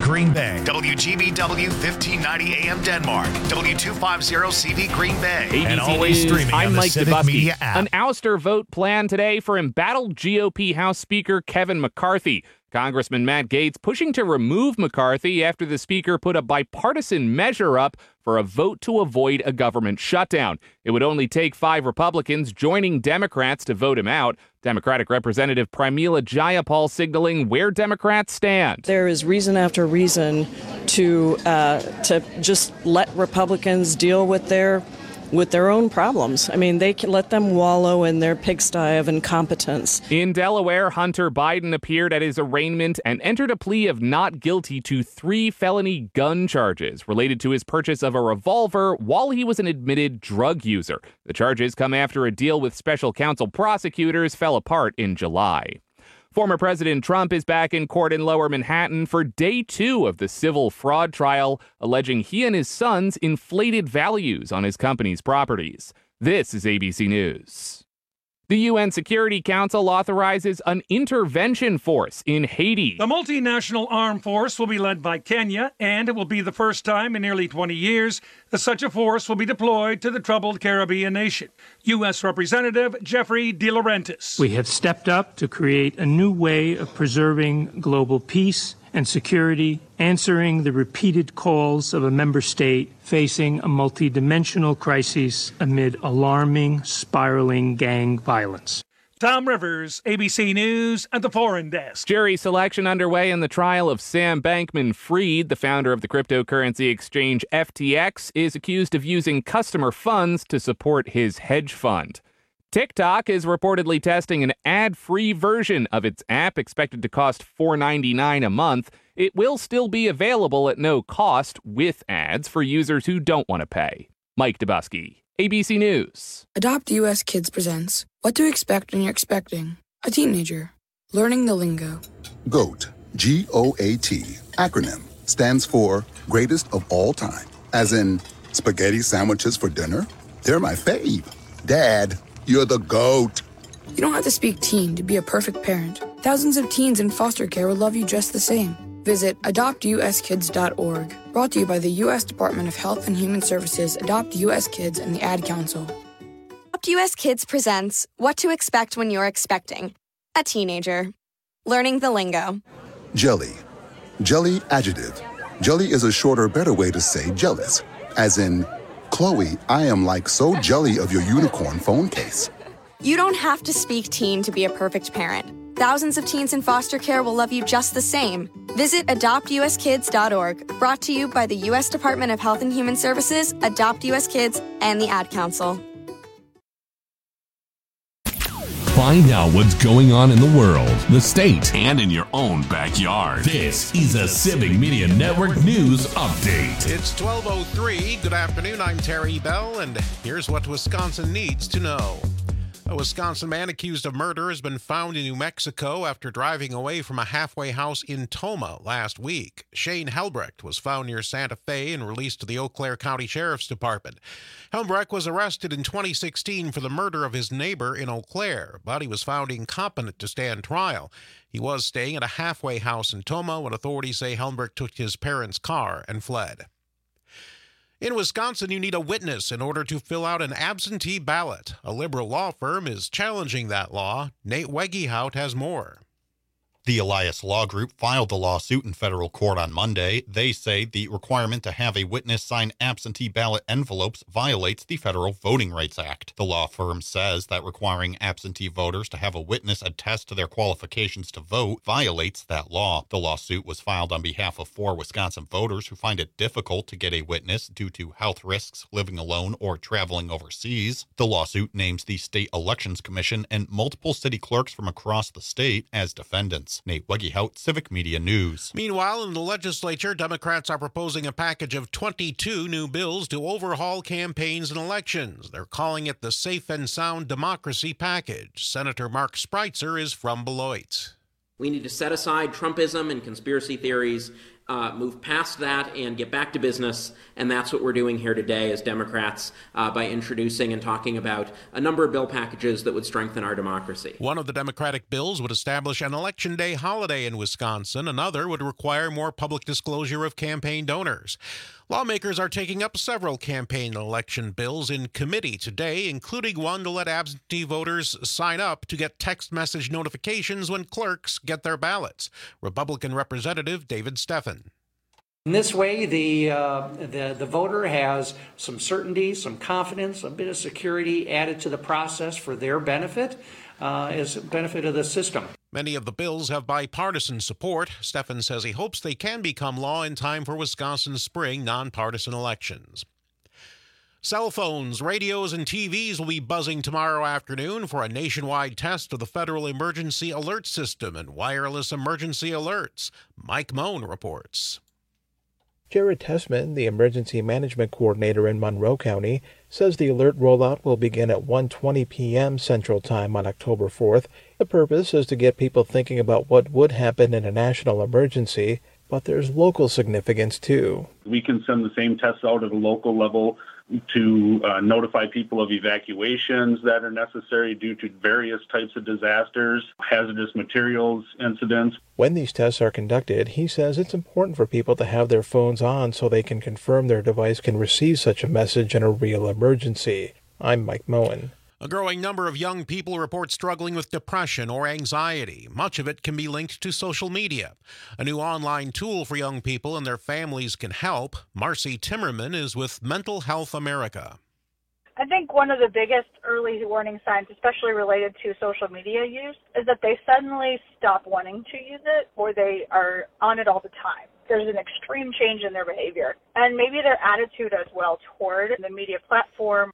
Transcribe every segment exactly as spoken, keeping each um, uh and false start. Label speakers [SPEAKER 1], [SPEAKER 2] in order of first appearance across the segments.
[SPEAKER 1] Green Bay. W G B W fifteen ninety A M Denmark. W two fifty C V Green Bay.
[SPEAKER 2] A B C
[SPEAKER 1] and always
[SPEAKER 2] News,
[SPEAKER 1] streaming
[SPEAKER 2] I'm
[SPEAKER 1] on the
[SPEAKER 2] Mike
[SPEAKER 1] Civic
[SPEAKER 2] Dubusky.
[SPEAKER 1] Media app.
[SPEAKER 2] An ouster vote planned today for embattled G O P House Speaker Kevin McCarthy. Congressman Matt Gaetz pushing to remove McCarthy after the speaker put a bipartisan measure up for a vote to avoid a government shutdown. It would only take five Republicans joining Democrats to vote him out. Democratic Representative Pramila Jayapal signaling where Democrats stand.
[SPEAKER 3] There is reason after reason to uh, to just let Republicans deal with their with their own problems. I mean, they can let them wallow in their pigsty of incompetence.
[SPEAKER 2] In Delaware, Hunter Biden appeared at his arraignment and entered a plea of not guilty to three felony gun charges related to his purchase of a revolver while he was an admitted drug user. The charges come after a deal with special counsel prosecutors fell apart in July. Former President Trump is back in court in Lower Manhattan for day two of the civil fraud trial, alleging he and his sons inflated values on his company's properties. This is A B C News. The U N Security Council authorizes an intervention force in Haiti.
[SPEAKER 4] The multinational armed force will be led by Kenya, and it will be the first time in nearly twenty years that such a force will be deployed to the troubled Caribbean nation. U S. Representative Jeffrey De Laurentiis.
[SPEAKER 5] We have stepped up to create a new way of preserving global peace and security, answering the repeated calls of a member state facing a multidimensional crisis amid alarming, spiraling gang violence.
[SPEAKER 4] Tom Rivers, A B C News at the Foreign Desk.
[SPEAKER 2] Jury selection underway in the trial of Sam Bankman-Fried, the founder of the cryptocurrency exchange F T X, is accused of using customer funds to support his hedge fund. TikTok is reportedly testing an ad-free version of its app, expected to cost four dollars and ninety-nine cents a month. It will still be available at no cost with ads for users who don't want to pay. Mike Dubusky, A B C News.
[SPEAKER 6] Adopt U S Kids presents What to Expect When You're Expecting a Teenager. Learning the Lingo.
[SPEAKER 7] GOAT, G O A T, acronym, stands for Greatest of All Time. As in, spaghetti sandwiches for dinner? They're my fave. Dad, you're the GOAT.
[SPEAKER 6] You don't have to speak teen to be a perfect parent. Thousands of teens in foster care will love you just the same. Visit adopt u s kids dot org. Brought to you by the U S Department of Health and Human Services, Adopt U S Kids, and the Ad Council.
[SPEAKER 8] Adopt U S Kids presents What to Expect When You're Expecting a Teenager. Learning the Lingo.
[SPEAKER 7] Jelly. Jelly adjective. Jelly is a shorter, better way to say jealous. As in, Chloe, I am like so jelly of your unicorn phone case.
[SPEAKER 8] You don't have to speak teen to be a perfect parent. Thousands of teens in foster care will love you just the same. Visit adopt u s kids dot org. Brought to you by the U S Department of Health and Human Services, Adopt U S Kids, and the Ad Council.
[SPEAKER 9] Find out what's going on in the world, the state, and in your own backyard. This is a Civic Media Network News Update.
[SPEAKER 10] It's twelve oh three. Good afternoon. I'm Terry Bell, and here's what Wisconsin needs to know. A Wisconsin man accused of murder has been found in New Mexico after driving away from a halfway house in Tomah last week. Shane Helbrecht was found near Santa Fe and released to the Eau Claire County Sheriff's Department. Helbrecht was arrested in twenty sixteen for the murder of his neighbor in Eau Claire, but he was found incompetent to stand trial. He was staying at a halfway house in Tomah when authorities say Helbrecht took his parents' car and fled. In Wisconsin, you need a witness in order to fill out an absentee ballot. A liberal law firm is challenging that law. Nate Wegehout has more.
[SPEAKER 11] The Elias Law Group filed the lawsuit in federal court on Monday. They say the requirement to have a witness sign absentee ballot envelopes violates the Federal Voting Rights Act. The law firm says that requiring absentee voters to have a witness attest to their qualifications to vote violates that law. The lawsuit was filed on behalf of four Wisconsin voters who find it difficult to get a witness due to health risks, living alone, or traveling overseas. The lawsuit names the State Elections Commission and multiple city clerks from across the state as defendants. Nate Wegehout, Civic Media News.
[SPEAKER 10] Meanwhile, in the legislature, Democrats are proposing a package of twenty-two new bills to overhaul campaigns and elections. They're calling it the Safe and Sound Democracy Package. Senator Mark Spreitzer is from Beloit.
[SPEAKER 12] We need to set aside Trumpism and conspiracy theories uh, move past that and get back to business. And that's what we're doing here today as Democrats uh, by introducing and talking about a number of bill packages that would strengthen our democracy.
[SPEAKER 10] One of the Democratic bills would establish an Election Day holiday in Wisconsin. Another would require more public disclosure of campaign donors. Lawmakers are taking up several campaign and election bills in committee today, including one to let absentee voters sign up to get text message notifications when clerks get their ballots. Republican Representative David Steffen.
[SPEAKER 13] In this way, the, uh, the the voter has some certainty, some confidence, a bit of security added to the process for their benefit, uh, as a benefit of the system.
[SPEAKER 10] Many of the bills have bipartisan support. Steffen says he hopes they can become law in time for Wisconsin's spring nonpartisan elections. Cell phones, radios, and T Vs will be buzzing tomorrow afternoon for a nationwide test of the Federal Emergency Alert System and wireless emergency alerts. Mike Moan reports.
[SPEAKER 14] Jared Tessman, the Emergency Management Coordinator in Monroe County, says the alert rollout will begin at one twenty p.m. Central Time on October fourth. The purpose is to get people thinking about what would happen in a national emergency, but there's local significance too.
[SPEAKER 15] We can send the same tests out at a local level to uh, notify people of evacuations that are necessary due to various types of disasters, hazardous materials incidents.
[SPEAKER 14] When these tests are conducted, he says it's important for people to have their phones on so they can confirm their device can receive such a message in a real emergency. I'm Mike Moen.
[SPEAKER 10] A growing number of young people report struggling with depression or anxiety. Much of it can be linked to social media. A new online tool for young people and their families can help. Marcy Timmerman is with Mental Health America.
[SPEAKER 16] I think one of the biggest early warning signs, especially related to social media use, is that they suddenly stop wanting to use it or they are on it all the time. There's an extreme change in their behavior and maybe their attitude as well toward the media platform.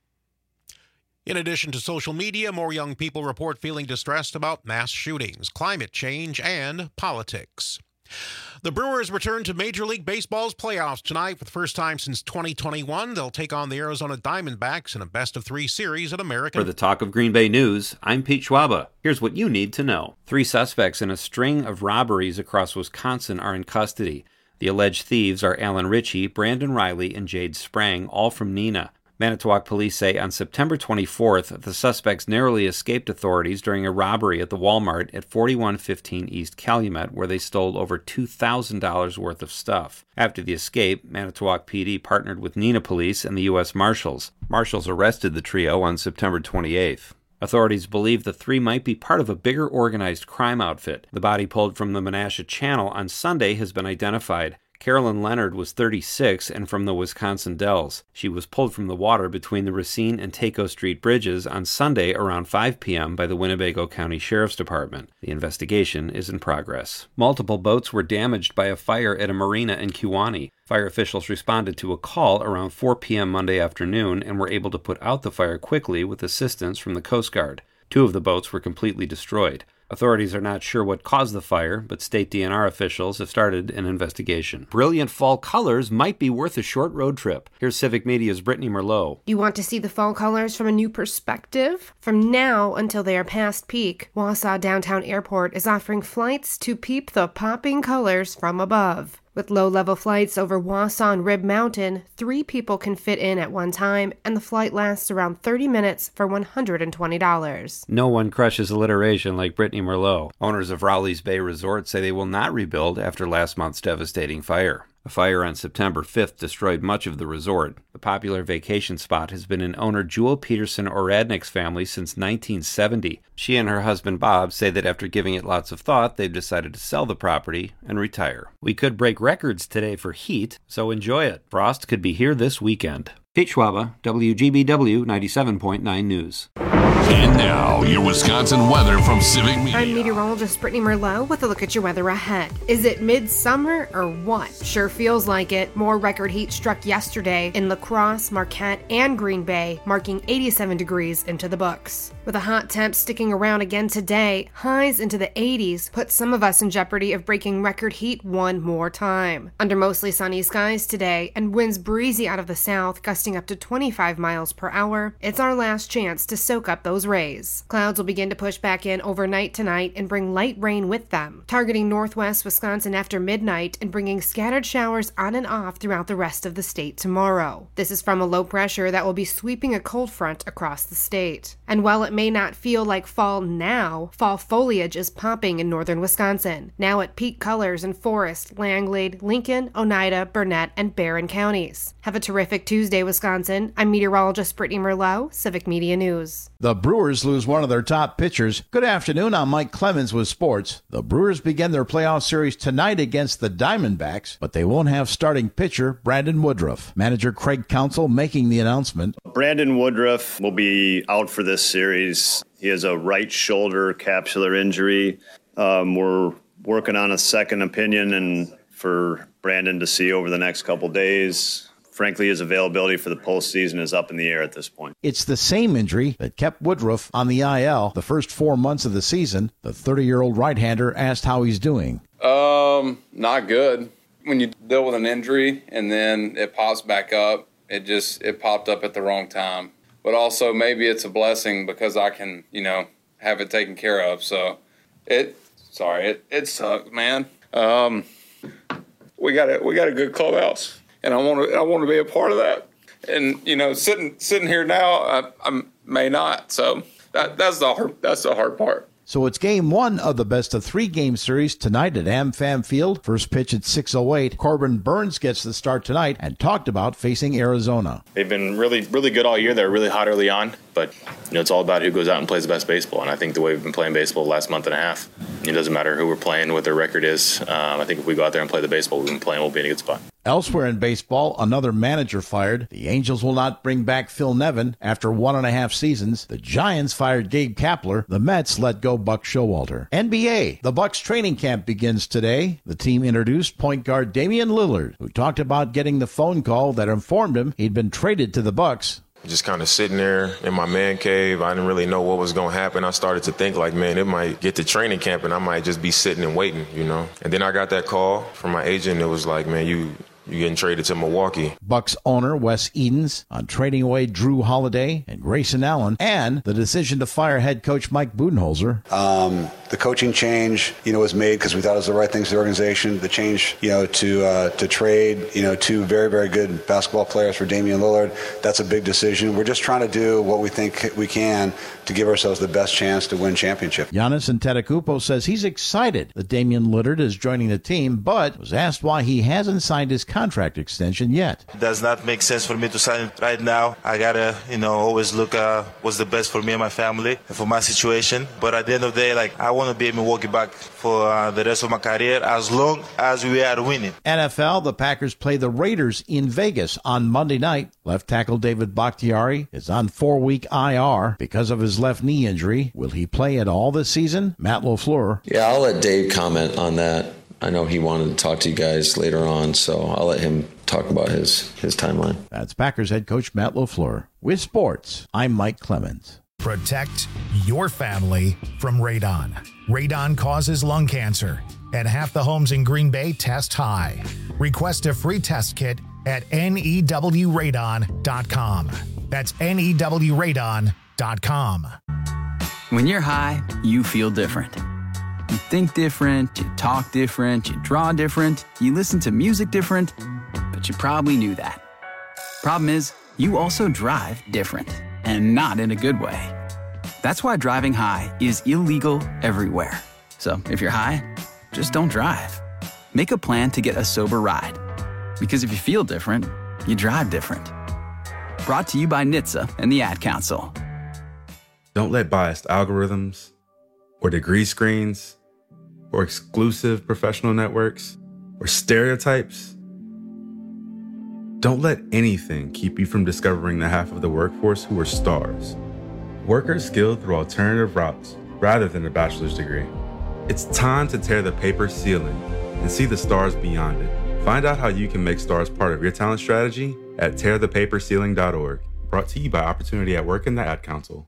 [SPEAKER 10] In addition to social media, more young people report feeling distressed about mass shootings, climate change, and politics. The Brewers return to Major League Baseball's playoffs tonight for the first time since twenty twenty-one. They'll take on the Arizona Diamondbacks in a best-of-three series at American.
[SPEAKER 17] For the Talk of Green Bay News, I'm Pete Schwaba. Here's what you need to know. Three suspects in a string of robberies across Wisconsin are in custody. The alleged thieves are Alan Ritchie, Brandon Riley, and Jade Sprang, all from Neenah. Manitowoc police say on September twenty-fourth, the suspects narrowly escaped authorities during a robbery at the Walmart at forty-one fifteen East Calumet, where they stole over two thousand dollars worth of stuff. After the escape, Manitowoc P D partnered with Neenah Police and the U S Marshals. Marshals arrested the trio on September twenty-eighth. Authorities believe the three might be part of a bigger organized crime outfit. The body pulled from the Menasha Channel on Sunday has been identified. Carolyn Leonard was thirty-six and from the Wisconsin Dells. She was pulled from the water between the Racine and Taco Street bridges on Sunday around five p.m. by the Winnebago County Sheriff's Department. The investigation is in progress. Multiple boats were damaged by a fire at a marina in Kewanee. Fire officials responded to a call around four p.m. Monday afternoon and were able to put out the fire quickly with assistance from the Coast Guard. Two of the boats were completely destroyed. Authorities are not sure what caused the fire, but state D N R officials have started an investigation. Brilliant fall colors might be worth a short road trip. Here's Civic Media's Brittany Merlot.
[SPEAKER 18] You want to see the fall colors from a new perspective? From now until they are past peak, Wausau Downtown Airport is offering flights to peep the popping colors from above. With low-level flights over Wausau and Rib Mountain, three people can fit in at one time, and the flight lasts around thirty minutes for one hundred twenty dollars.
[SPEAKER 17] No one crushes alliteration like Brittany Merlot. Owners of Rowley's Bay Resort say they will not rebuild after last month's devastating fire. A fire on September fifth destroyed much of the resort. The popular vacation spot has been in owner Jewel Peterson Oradnik's family since nineteen seventy. She and her husband Bob say that after giving it lots of thought, they've decided to sell the property and retire. We could break records today for heat, so enjoy it. Frost could be here this weekend. Pete Schwaba, W G B W ninety-seven point nine News.
[SPEAKER 9] And now, your Wisconsin weather from Civic Media.
[SPEAKER 18] I'm meteorologist Brittany Merlot with a look at your weather ahead. Is it midsummer or what? Sure feels like it. More record heat struck yesterday in La Crosse, Marquette, and Green Bay, marking eighty-seven degrees into the books. With a hot temp sticking around again today, highs into the eighties put some of us in jeopardy of breaking record heat one more time. Under mostly sunny skies today and winds breezy out of the south, gusting up to twenty-five miles per hour, it's our last chance to soak up stop those rays. Clouds will begin to push back in overnight tonight and bring light rain with them, targeting northwest Wisconsin after midnight and bringing scattered showers on and off throughout the rest of the state tomorrow. This is from a low pressure that will be sweeping a cold front across the state. And while it may not feel like fall now, fall foliage is popping in northern Wisconsin, now at peak colors in Forest, Langlade, Lincoln, Oneida, Burnett, and Barron counties. Have a terrific Tuesday, Wisconsin. I'm meteorologist Brittany Merlot, Civic Media News.
[SPEAKER 19] The Brewers lose one of their top pitchers. Good afternoon, I'm Mike Clemens with sports. The Brewers begin their playoff series tonight against the Diamondbacks, but they won't have starting pitcher Brandon Woodruff. Manager Craig Counsell making the announcement.
[SPEAKER 20] Brandon Woodruff will be out for this series. He has a right shoulder capsular injury. Um, we're working on a second opinion and for Brandon to see over the next couple days. Frankly, his availability for the postseason is up in the air at this point.
[SPEAKER 19] It's the same injury that kept Woodruff on the I L the first four months of the season. The thirty-year-old right-hander asked how he's doing.
[SPEAKER 21] Um, not good. When you deal with an injury and then it pops back up, it just, it popped up at the wrong time. But also maybe it's a blessing because I can, you know, have it taken care of. So it, sorry, it, it sucked, man. Um, we got a, we got a good clubhouse. And I want to I want to be a part of that. And, you know, sitting sitting here now, I, I may not. So that that's the hard, that's the hard part.
[SPEAKER 19] So it's game one of the best of three game series tonight at AmFam Field. First pitch at six oh eight. Corbin Burns gets the start tonight and talked about facing Arizona.
[SPEAKER 22] They've been really, really good all year. They're really hot early on. But, you know, it's all about who goes out and plays the best baseball. And I think the way we've been playing baseball the last month and a half, it doesn't matter who we're playing, what their record is. Um, I think if we go out there and play the baseball we've been playing, we'll be in a good spot.
[SPEAKER 19] Elsewhere in baseball, another manager fired. The Angels will not bring back Phil Nevin after one and a half seasons. The Giants fired Gabe Kapler. The Mets let go Buck Showalter. N B A, the Bucks training camp begins today. The team introduced point guard Damian Lillard, who talked about getting the phone call that informed him he'd been traded to the Bucks.
[SPEAKER 23] Just kind of sitting there in my man cave. I didn't really know what was going to happen. I started to think like, man, it might get to training camp and I might just be sitting and waiting, you know. And then I got that call from my agent. It was like, man, you... You're getting traded to Milwaukee.
[SPEAKER 19] Bucks owner Wes Edens on trading away Drew Holiday and Grayson Allen, and the decision to fire head coach Mike Budenholzer.
[SPEAKER 24] Um, the coaching change, you know, was made because we thought it was the right thing for the organization. The change, you know, to uh, to trade, you know, two very, very good basketball players for Damian Lillard. That's a big decision. We're just trying to do what we think we can to give ourselves the best chance to win championship.
[SPEAKER 19] Giannis Antetokounmpo says he's excited that Damian Lillard is joining the team, but was asked why he hasn't signed his contract extension yet.
[SPEAKER 25] It does not make sense for me to sign it right now. I gotta, you know, always look uh, what's the best for me and my family and for my situation. But at the end of the day, like, I want to be in Milwaukee back for uh, the rest of my career as long as we are winning.
[SPEAKER 19] N F L, the Packers play the Raiders in Vegas on Monday night. Left tackle David Bakhtiari is on four-week I R because of his left knee injury. Will he play at all this season? Matt LaFleur.
[SPEAKER 26] Yeah, I'll let Dave comment on that. I know he wanted to talk to you guys later on, so I'll let him talk about his, his timeline.
[SPEAKER 19] That's Packers head coach Matt LaFleur. With sports, I'm Mike Clemens.
[SPEAKER 1] Protect your family from radon. Radon causes lung cancer, and half the homes in Green Bay test high. Request a free test kit at N E W radon dot com. That's N E W radon dot com.
[SPEAKER 27] When you're high, you feel different. You think different, you talk different, you draw different, you listen to music different, but you probably knew that. Problem is, you also drive different, and not in a good way. That's why driving high is illegal everywhere. So if you're high, just don't drive. Make a plan to get a sober ride. Because if you feel different, you drive different. Brought to you by N H T S A and the Ad Council.
[SPEAKER 28] Don't let biased algorithms or degree screens or exclusive professional networks or stereotypes. Don't let anything keep you from discovering the half of the workforce who are stars. Workers skilled through alternative routes rather than a bachelor's degree. It's time to tear the paper ceiling and see the stars beyond it. Find out how you can make stars part of your talent strategy at tear the paper ceiling dot org. Brought to you by Opportunity at Work and the Ad Council.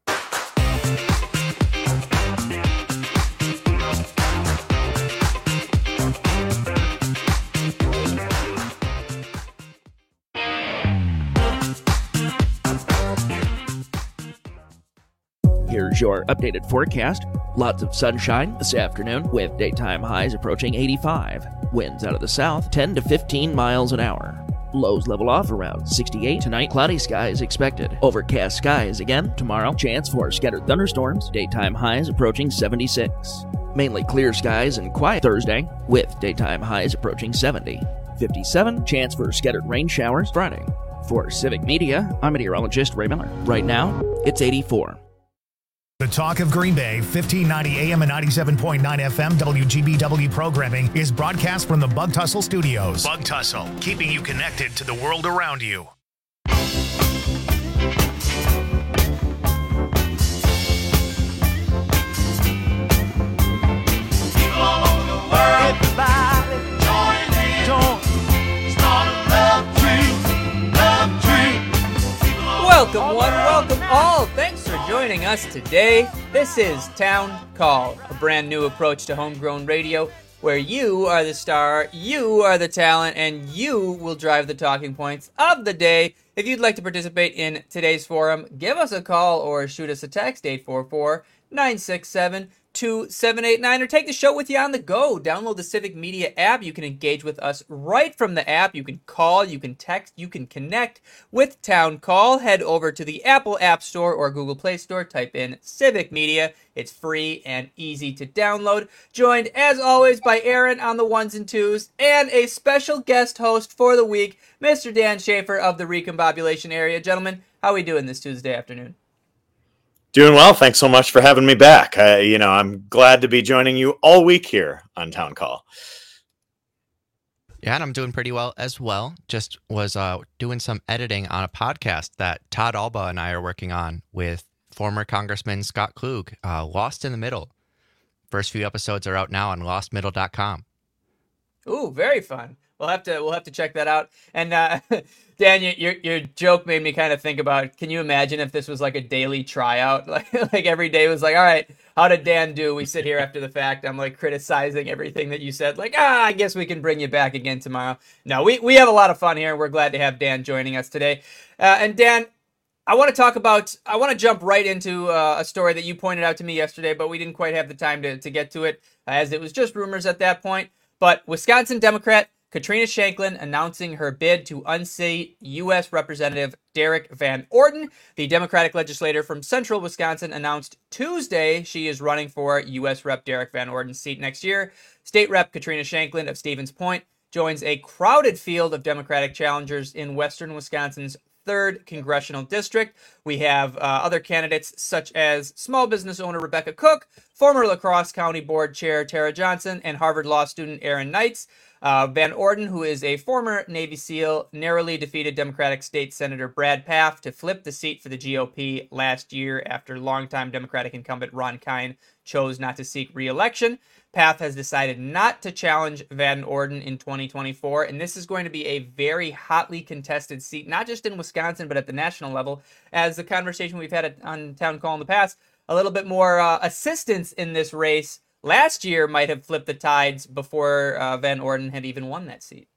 [SPEAKER 2] Here's your updated forecast. Lots of sunshine this afternoon with daytime highs approaching eighty-five. Winds out of the south, ten to fifteen miles an hour. Lows level off around sixty-eight tonight. Cloudy skies expected. Overcast skies again tomorrow. Chance for scattered thunderstorms. Daytime highs approaching seventy-six. Mainly clear skies and quiet Thursday with daytime highs approaching seventy. fifty-seven. Chance for scattered rain showers Friday. For Civic Media, I'm meteorologist Ray Miller. Right now, it's eighty-four.
[SPEAKER 1] The Talk of Green Bay, fifteen ninety A M and ninety-seven point nine F M W G B W programming is broadcast from the Bug Tussle Studios. Bug Tussle, keeping you connected to the world around you.
[SPEAKER 3] Welcome one, welcome all. Thanks for joining us today. This is Town Call, a brand new approach to homegrown radio where you are the star, you are the talent, and you will drive the talking points of the day. If you'd like to participate in today's forum, give us a call or shoot us a text, eight four four, nine six seven, two seven eight nine, or take the show with you on the go. Download the Civic Media app. You can engage with us right from the app. You can call, you can text, you can connect with Town Call. Head over to the Apple App Store or Google Play Store. Type in Civic Media. It's free and easy to download. Joined, as always, by Aaron on the ones and twos, and a special guest host for the week, Mister Dan Schaefer of the Recombobulation area. Gentlemen, how are we doing this Tuesday afternoon?
[SPEAKER 4] Doing well. Thanks so much for having me back. Uh, you know, I'm glad to be joining you all week here on Town Call.
[SPEAKER 5] Yeah, and I'm doing pretty well as well. Just was uh, doing some editing on a podcast that Todd Alba and I are working on with former Congressman Scott Klug, uh, Lost in the Middle. First few episodes are out now on lost middle dot com.
[SPEAKER 3] Ooh, very fun. We'll have to we'll have to check that out. And uh, Dan, your your joke made me kind of think about. Can you imagine if this was like a daily tryout? Like like every day was like, all right, how did Dan do? We sit here after the fact. I'm like criticizing everything that you said. Like, ah, I guess we can bring you back again tomorrow. No, we we have a lot of fun here. We're glad to have Dan joining us today. Uh, and Dan, I want to talk about. I want to jump right into uh, a story that you pointed out to me yesterday, but we didn't quite have the time to to get to it uh, as it was just rumors at that point. But Wisconsin Democrat Katrina Shanklin announcing her bid to unseat U S Representative Derek Van Orden. The Democratic legislator from central Wisconsin announced Tuesday she is running for U S Rep Derek Van Orden's seat next year. State Rep Katrina Shanklin of Stevens Point joins a crowded field of Democratic challengers in western Wisconsin's third congressional district. We have uh, other candidates such as small business owner Rebecca Cook, former La Crosse County Board Chair Tara Johnson, and Harvard Law student Aaron Knights. Uh, Van Orden, who is a former Navy SEAL, narrowly defeated Democratic State Senator Brad Pfaff to flip the seat for the G O P last year after longtime Democratic incumbent Ron Kine chose not to seek re-election. Pfaff has decided not to challenge Van Orden in twenty twenty-four, and this is going to be a very hotly contested seat, not just in Wisconsin, but at the national level. As the conversation we've had on Town Call in the past, a little bit more uh, assistance in this race last year might have flipped the tides before uh, Van Orden had even won that seat.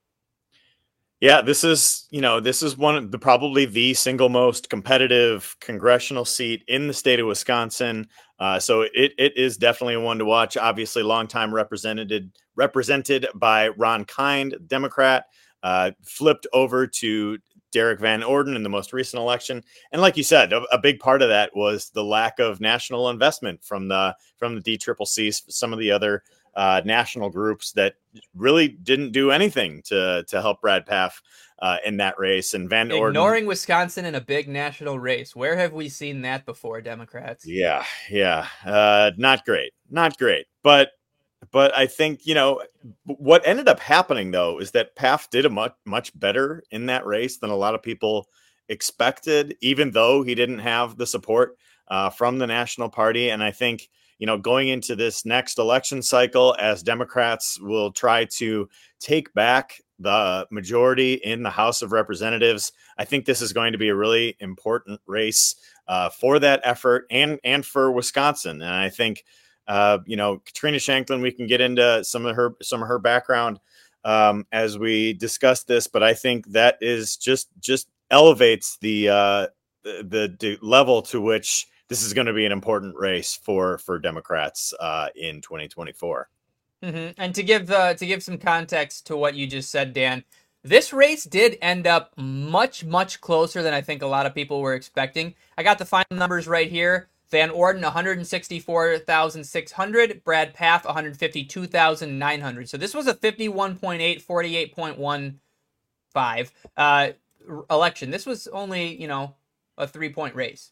[SPEAKER 4] Yeah, this is, you know, this is one of the probably the single most competitive congressional seat in the state of Wisconsin. Uh, so it it is definitely one to watch. Obviously, longtime represented represented by Ron Kine, Democrat, uh, flipped over to Derek Van Orden in the most recent election. And like you said, a, a big part of that was the lack of national investment from the from the D C C C, some of the other uh, national groups that really didn't do anything to to help Brad Pfaff uh, in that race. And Van Orden
[SPEAKER 3] ignoring Wisconsin in a big national race. Where have we seen that before, Democrats?
[SPEAKER 4] Yeah, yeah, uh, not great, not great. But But I think, you know, what ended up happening, though, is that Pfaff did a much, much better in that race than a lot of people expected, even though he didn't have the support uh, from the National Party. And I think, you know, going into this next election cycle, as Democrats will try to take back the majority in the House of Representatives, I think this is going to be a really important race uh, for that effort and, and for Wisconsin. And I think, Uh, you know, Katrina Shanklin, we can get into some of her some of her background um, as we discuss this, but I think that is just just elevates the uh, the, the level to which this is going to be an important race for for Democrats uh, in twenty twenty-four.
[SPEAKER 3] Mm-hmm. And to give uh, to give some context to what you just said, Dan, this race did end up much, much closer than I think a lot of people were expecting. I got the final numbers right here. Van Orden, one hundred sixty-four thousand six hundred. Brad Pfaff, one hundred fifty-two thousand nine hundred. So this was a fifty-one point eight, forty-eight point one five uh, election. This was only, you know, a three-point race.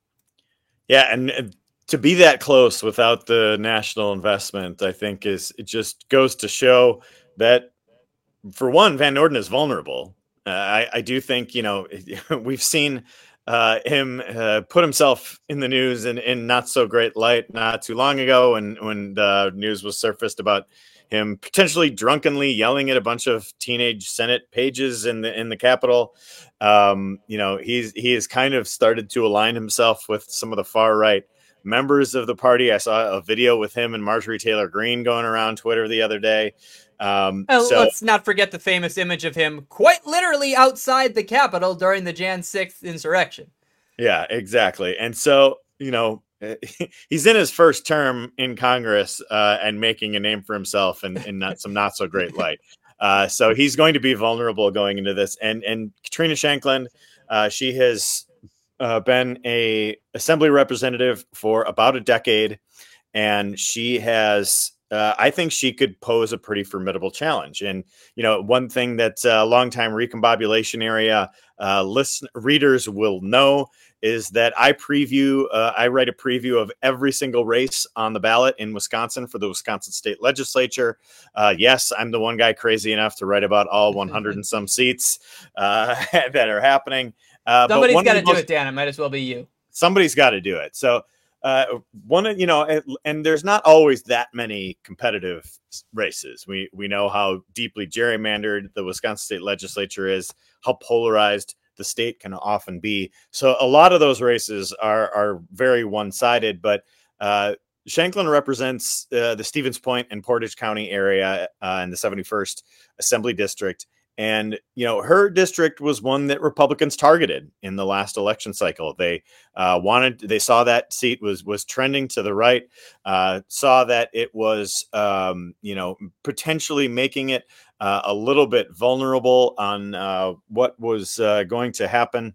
[SPEAKER 4] Yeah, and to be that close without the national investment, I think is it just goes to show that, for one, Van Orden is vulnerable. Uh, I, I do think, you know, we've seen uh, him uh, put himself in the news in, in not so great light not too long ago, when when the news was surfaced about him potentially drunkenly yelling at a bunch of teenage Senate pages in the in the Capitol. Um, you know, he's he has kind of started to align himself with some of the far right members of the party. I saw a video with him and Marjorie Taylor Greene going around Twitter the other day. Um,
[SPEAKER 3] oh,
[SPEAKER 4] so,
[SPEAKER 3] let's not forget the famous image of him quite literally outside the Capitol during the January sixth insurrection.
[SPEAKER 4] Yeah, exactly. And so, you know, he's in his first term in Congress uh, and making a name for himself in, in not some not so great light. Uh, so he's going to be vulnerable going into this. And and Katrina Shankland, uh, she has uh, been a assembly representative for about a decade, and she has. Uh, I think she could pose a pretty formidable challenge. And, you know, one thing that a uh, longtime recombobulation area uh, listen, readers will know is that I preview, uh, I write a preview of every single race on the ballot in Wisconsin for the Wisconsin State Legislature. Uh, yes, I'm the one guy crazy enough to write about all one hundred and some seats uh, that are happening. Uh,
[SPEAKER 3] Somebody's got to do
[SPEAKER 4] most,
[SPEAKER 3] it, Dan. It might as well be you.
[SPEAKER 4] Somebody's got to do it. So, Uh, one, you know, and, and there's not always that many competitive races. We we know how deeply gerrymandered the Wisconsin State Legislature is, how polarized the state can often be. So a lot of those races are are very one-sided. But uh, Shankland represents uh, the Stevens Point and Portage County area uh, in the seventy-first Assembly District. And, you know, her district was one that Republicans targeted in the last election cycle. They uh, wanted, they saw that seat was was trending to the right, uh, saw that it was, um, you know, potentially making it uh, a little bit vulnerable on uh, what was uh, going to happen.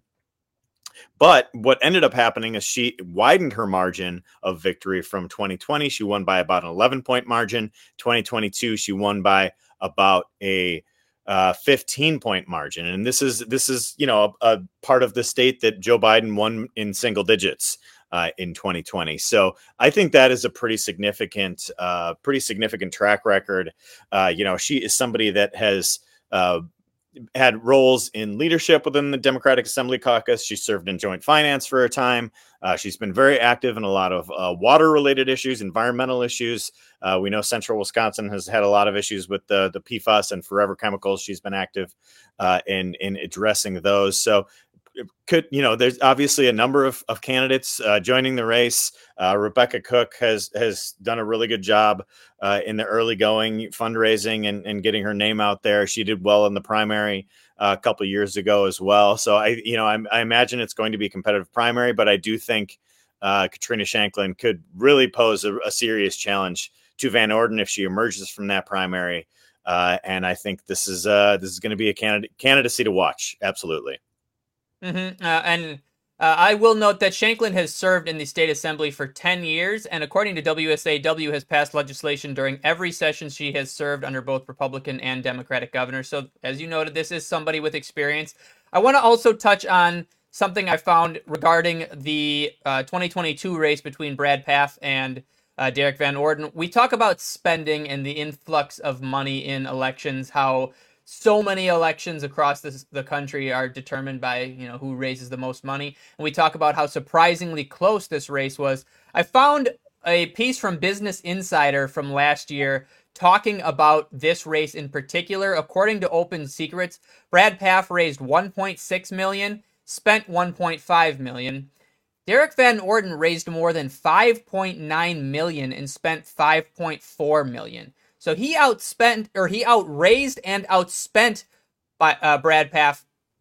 [SPEAKER 4] But what ended up happening is she widened her margin of victory from twenty twenty. She won by about an eleven point margin. twenty twenty-two, she won by about a Uh, fifteen point margin. And this is, this is, you know, a, a part of the state that Joe Biden won in single digits uh, in twenty twenty. So I think that is a pretty significant, uh, pretty significant track record. Uh, you know, she is somebody that has uh, had roles in leadership within the Democratic Assembly Caucus. She served in joint finance for a time. Uh, she's been very active in a lot of uh, water-related issues, environmental issues. Uh, we know Central Wisconsin has had a lot of issues with the, the P FAS and forever chemicals. She's been active uh, in, in addressing those. So could, you know, there's obviously a number of, of candidates uh, joining the race. Uh, Rebecca Cook has has done a really good job uh, in the early going fundraising and, and getting her name out there. She did well in the primary uh, a couple of years ago as well. So I, you know, I, I imagine it's going to be a competitive primary, but I do think uh, Katrina Shankland could really pose a, a serious challenge to Van Orden if she emerges from that primary. Uh, and I think this is uh, this is going to be a candidate candidacy to watch. Absolutely.
[SPEAKER 3] Mm-hmm. Uh, and uh, I will note that Shankland has served in the state assembly for ten years, and according to W S A W, has passed legislation during every session she has served under both Republican and Democratic governors. So, as you noted, this is somebody with experience. I want to also touch on something I found regarding the uh, twenty twenty-two race between Brad Pfaff and uh, Derek Van Orden. We talk about spending and the influx of money in elections, how so many elections across this, the country are determined by, you know, who raises the most money. And we talk about how surprisingly close this race was. I found a piece from Business Insider from last year talking about this race in particular. According to Open Secrets, Brad Pfaff raised one point six million dollars, spent one point five million dollars. Derek Van Orden raised more than five point nine million dollars and spent five point four million dollars. So he outspent, or he outraised and outspent by uh, Brad Pfaff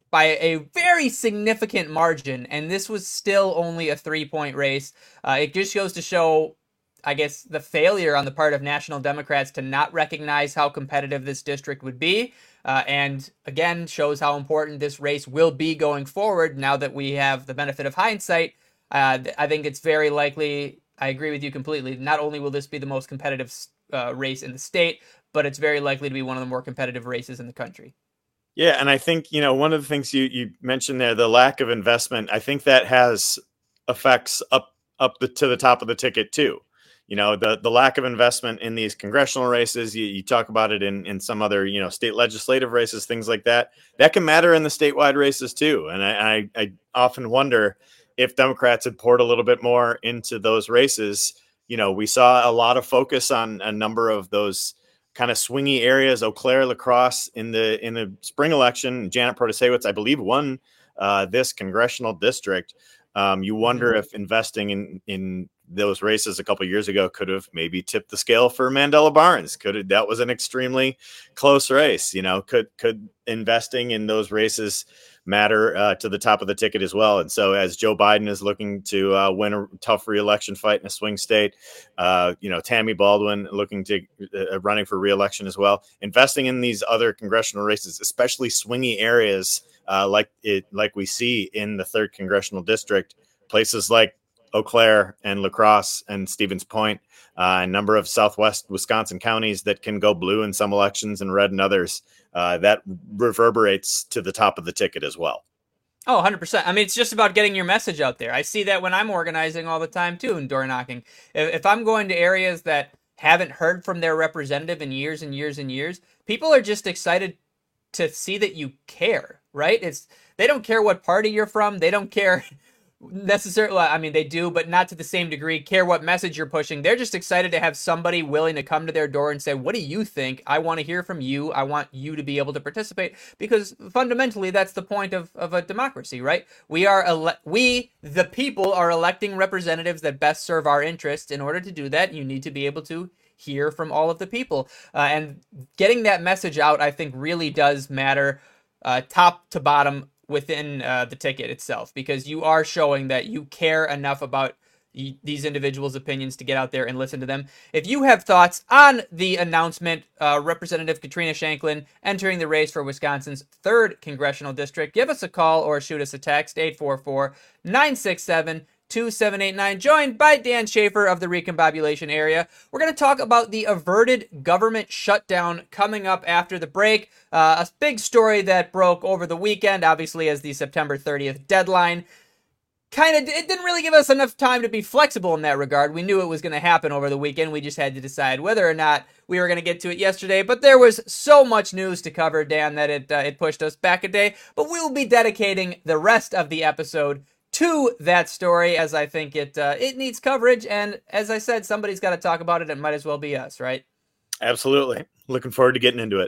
[SPEAKER 3] by a very significant margin, and this was still only a three-point race. Uh, it just goes to show, I guess, the failure on the part of national Democrats to not recognize how competitive this district would be. Uh, and again, shows how important this race will be going forward now that we have the benefit of hindsight. Uh, I think it's very likely, I agree with you completely, not only will this be the most competitive uh, race in the state, but it's very likely to be one of the more competitive races in the country.
[SPEAKER 4] Yeah, and I think, you know, one of the things you, you mentioned there, the lack of investment, I think that has effects up up the, to the top of the ticket too. You know, the, the lack of investment in these congressional races, you, you talk about it in, in some other, you know, state legislative races, things like that, that can matter in the statewide races too. And I, I, I often wonder if Democrats had poured a little bit more into those races. You know, we saw a lot of focus on a number of those kind of swingy areas. Eau Claire, La Crosse in the, in the spring election, Janet Protasiewicz, I believe, won uh, this congressional district. Um, you wonder if investing in, in those races a couple of years ago could have maybe tipped the scale for Mandela Barnes. Could have, that was an extremely close race. You know, could could investing in those races matter uh, to the top of the ticket as well? And so, as Joe Biden is looking to uh, win a tough re-election fight in a swing state, uh, you know, Tammy Baldwin looking to uh, running for re-election as well, investing in these other congressional races, especially swingy areas uh, like it like we see in the third congressional district, places like Eau Claire and La Crosse and Stevens Point, uh, a number of Southwest Wisconsin counties that can go blue in some elections and red in others. Uh, that reverberates to the top of the ticket as well.
[SPEAKER 3] Oh, one hundred percent. I mean, it's just about getting your message out there. I see that when I'm organizing all the time, too, and door knocking. If, if I'm going to areas that haven't heard from their representative in years and years and years, people are just excited to see that you care, right? It's they don't care what party you're from. They don't care necessarily, I mean, they do, but not to the same degree, care what message you're pushing. They're just excited to have somebody willing to come to their door and say, what do you think? I want to hear from you. I want you to be able to participate, because fundamentally that's the point of, of a democracy, right? We are, ele- we, the people, are electing representatives that best serve our interests. In order to do that, you need to be able to hear from all of the people. Uh, and getting that message out, I think, really does matter, uh, top to bottom, within uh, the ticket itself, because you are showing that you care enough about y- these individuals' opinions to get out there and listen to them. If you have thoughts on the announcement, uh, Representative Katrina Shanklin entering the race for Wisconsin's third congressional district, give us a call or shoot us a text, eight four four, nine six seven, two seven eight nine, joined by Dan Schaefer of the Recombobulation Area. We're going to talk about the averted government shutdown coming up after the break. Uh, a big story that broke over the weekend, obviously, as the September thirtieth deadline. Kind of, it didn't really give us enough time to be flexible in that regard. We knew it was going to happen over the weekend. We just had to decide whether or not we were going to get to it yesterday. But there was so much news to cover, Dan, that it uh, it pushed us back a day. But we will be dedicating the rest of the episode to that story, as I think it uh, it needs coverage. And as I said, somebody's got to talk about it. It might as well be us, right?
[SPEAKER 4] Absolutely. Looking forward to getting into it.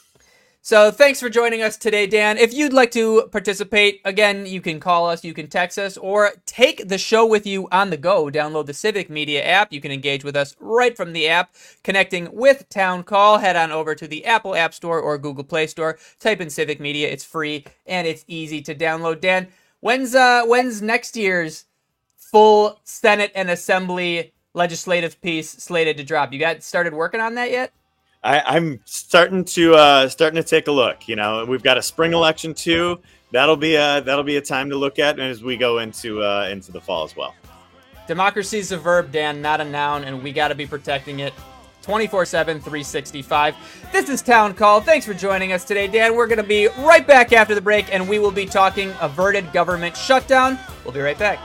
[SPEAKER 3] So thanks for joining us today, Dan. If you'd like to participate, again, you can call us, you can text us, or take the show with you on the go. Download the Civic Media app. You can engage with us right from the app. Connecting with Town Call, head on over to the Apple App Store or Google Play Store. Type in Civic Media. It's free and it's easy to download. Dan, when's uh when's next year's full Senate and Assembly legislative piece slated to drop? You got started working on that yet?
[SPEAKER 4] I, I'm starting to uh, starting to take a look. You know, we've got a spring election too. That'll be a that'll be a time to look at as we go into uh, into the fall as well.
[SPEAKER 3] Democracy is a verb, Dan, not a noun, and we got to be protecting it twenty-four seven, three sixty-five. This is Town Call. Thanks for joining us today, Dan. We're going to be right back after the break, and we will be talking averted government shutdown. We'll be right back.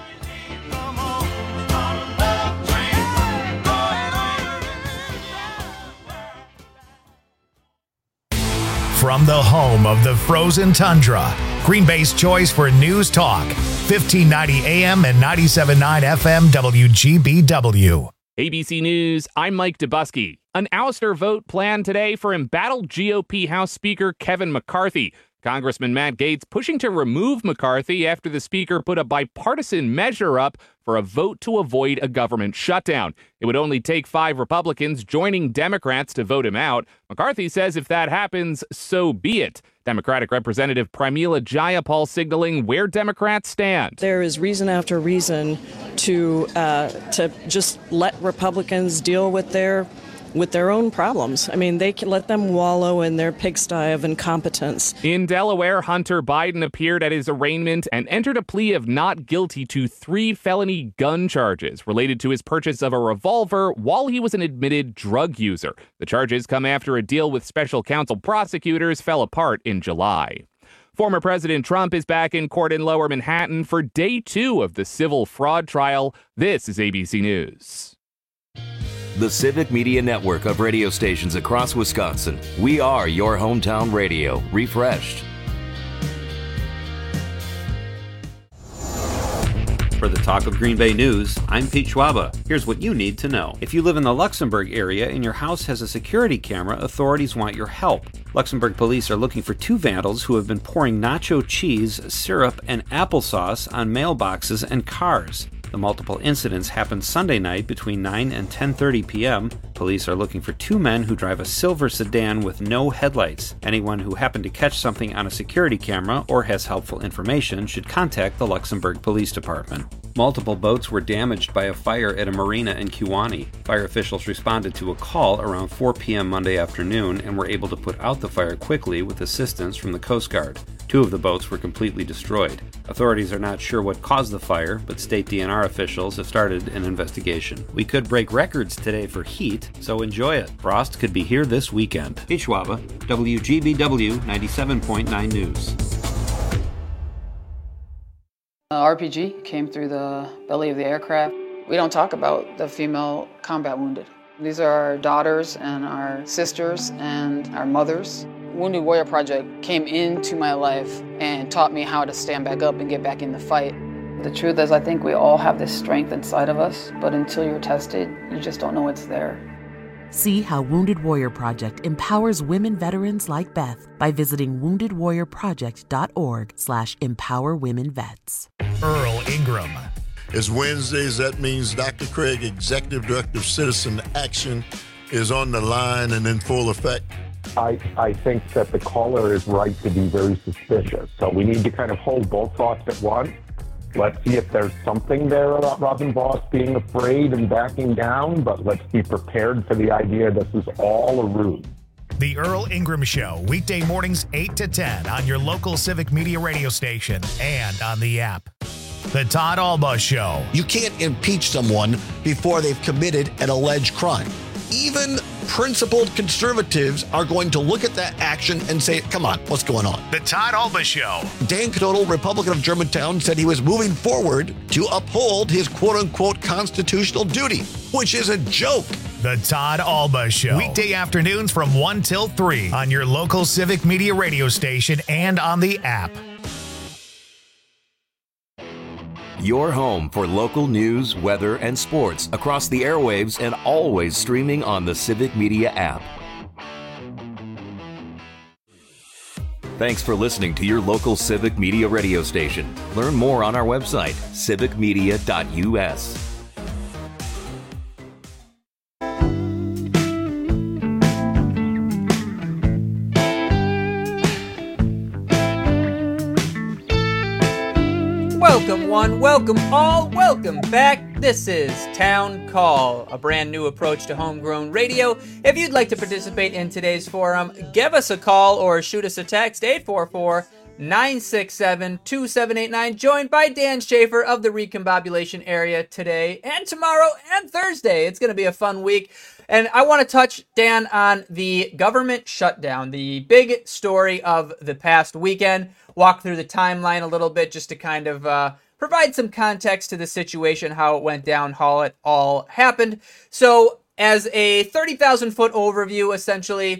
[SPEAKER 1] From the home of the frozen tundra, Green Bay's choice for news talk, fifteen ninety A M and ninety-seven point nine F M W G B W.
[SPEAKER 6] A B C News, I'm Mike Dubusky. An ouster vote planned today for embattled G O P House Speaker Kevin McCarthy. Congressman Matt Gaetz pushing to remove McCarthy after the speaker put a bipartisan measure up for a vote to avoid a government shutdown. It would only take five Republicans joining Democrats to vote him out. McCarthy says if that happens, so be it. Democratic Representative Pramila Jayapal signaling where Democrats stand.
[SPEAKER 7] There is reason after reason to uh, to just let Republicans deal with their with their own problems. I mean, they can let them wallow in their pigsty of incompetence.
[SPEAKER 6] In Delaware, Hunter Biden appeared at his arraignment and entered a plea of not guilty to three felony gun charges related to his purchase of a revolver while he was an admitted drug user. The charges come after a deal with special counsel prosecutors fell apart in July. Former President Trump is back in court in Lower Manhattan for day two of the civil fraud trial. This is A B C News.
[SPEAKER 8] The Civic Media Network of radio stations across Wisconsin. We are your hometown radio, refreshed.
[SPEAKER 17] For the Talk of Green Bay News, I'm Pete Schwaba. Here's what you need to know. If you live in the Luxembourg area and your house has a security camera, authorities want your help. Luxembourg police are looking for two vandals who have been pouring nacho cheese, syrup, and applesauce on mailboxes and cars. The multiple incidents happened Sunday night between nine and ten thirty p.m. Police are looking for two men who drive a silver sedan with no headlights. Anyone who happened to catch something on a security camera or has helpful information should contact the Luxembourg Police Department. Multiple boats were damaged by a fire at a marina in Kewanee. Fire officials responded to a call around four p.m. Monday afternoon and were able to put out the fire quickly with assistance from the Coast Guard. Two of the boats were completely destroyed. Authorities are not sure what caused the fire, but state D N R officials have started an investigation. We could break records today for heat, so enjoy it. Frost could be here this weekend. Pete Schwaba, W G B W ninety-seven point nine News.
[SPEAKER 11] Uh, R P G came through the belly of the aircraft. We don't talk about the female combat wounded. These are our daughters and our sisters and our mothers. Wounded Warrior Project came into my life and taught me how to stand back up and get back in the fight. The truth is, I think we all have this strength inside of us, but until you're tested, you just don't know it's there.
[SPEAKER 12] See how Wounded Warrior Project empowers women veterans like Beth by visiting wounded warrior project dot org slash empower women vets.
[SPEAKER 1] Earl Ingram.
[SPEAKER 13] It's Wednesdays. That means Doctor Craig, Executive Director of Citizen Action, is on the line and in full effect.
[SPEAKER 14] I, I think that the caller is right to be very suspicious. So we need to kind of hold both thoughts at once. Let's see if there's something there about Robin Voss being afraid and backing down, but let's be prepared for the idea this is all a ruse.
[SPEAKER 1] The Earl Ingram Show, weekday mornings eight to ten on your local Civic Media radio station and on the app. The Todd Alba Show.
[SPEAKER 15] You can't impeach someone before they've committed an alleged crime. Even principled conservatives are going to look at that action and say, come on, what's going on?
[SPEAKER 1] The Todd Alba Show.
[SPEAKER 15] Dan Knodel, Republican of Germantown, said he was moving forward to uphold his quote-unquote constitutional duty, which is a joke.
[SPEAKER 1] The Todd Alba Show. Weekday afternoons from one till three on your local Civic Media radio station and on the app.
[SPEAKER 8] Your home for local news, weather, and sports across the airwaves and always streaming on the Civic Media app. Thanks for listening to your local Civic Media radio station. Learn more on our website, civic media dot u s.
[SPEAKER 3] Welcome one, welcome all, welcome back. This is Town Call, a brand new approach to homegrown radio. If you'd like to participate in today's forum, give us a call or shoot us a text, eight four four, nine six seven, two seven eight nine. Joined by Dan Schaefer of the Recombobulation area today and tomorrow and Thursday. It's going to be a fun week. And I want to touch, Dan, on the government shutdown, the big story of the past weekend. Walk through the timeline a little bit just to kind of uh, provide some context to the situation, how it went down, how it all happened. So as a thirty thousand foot overview, essentially,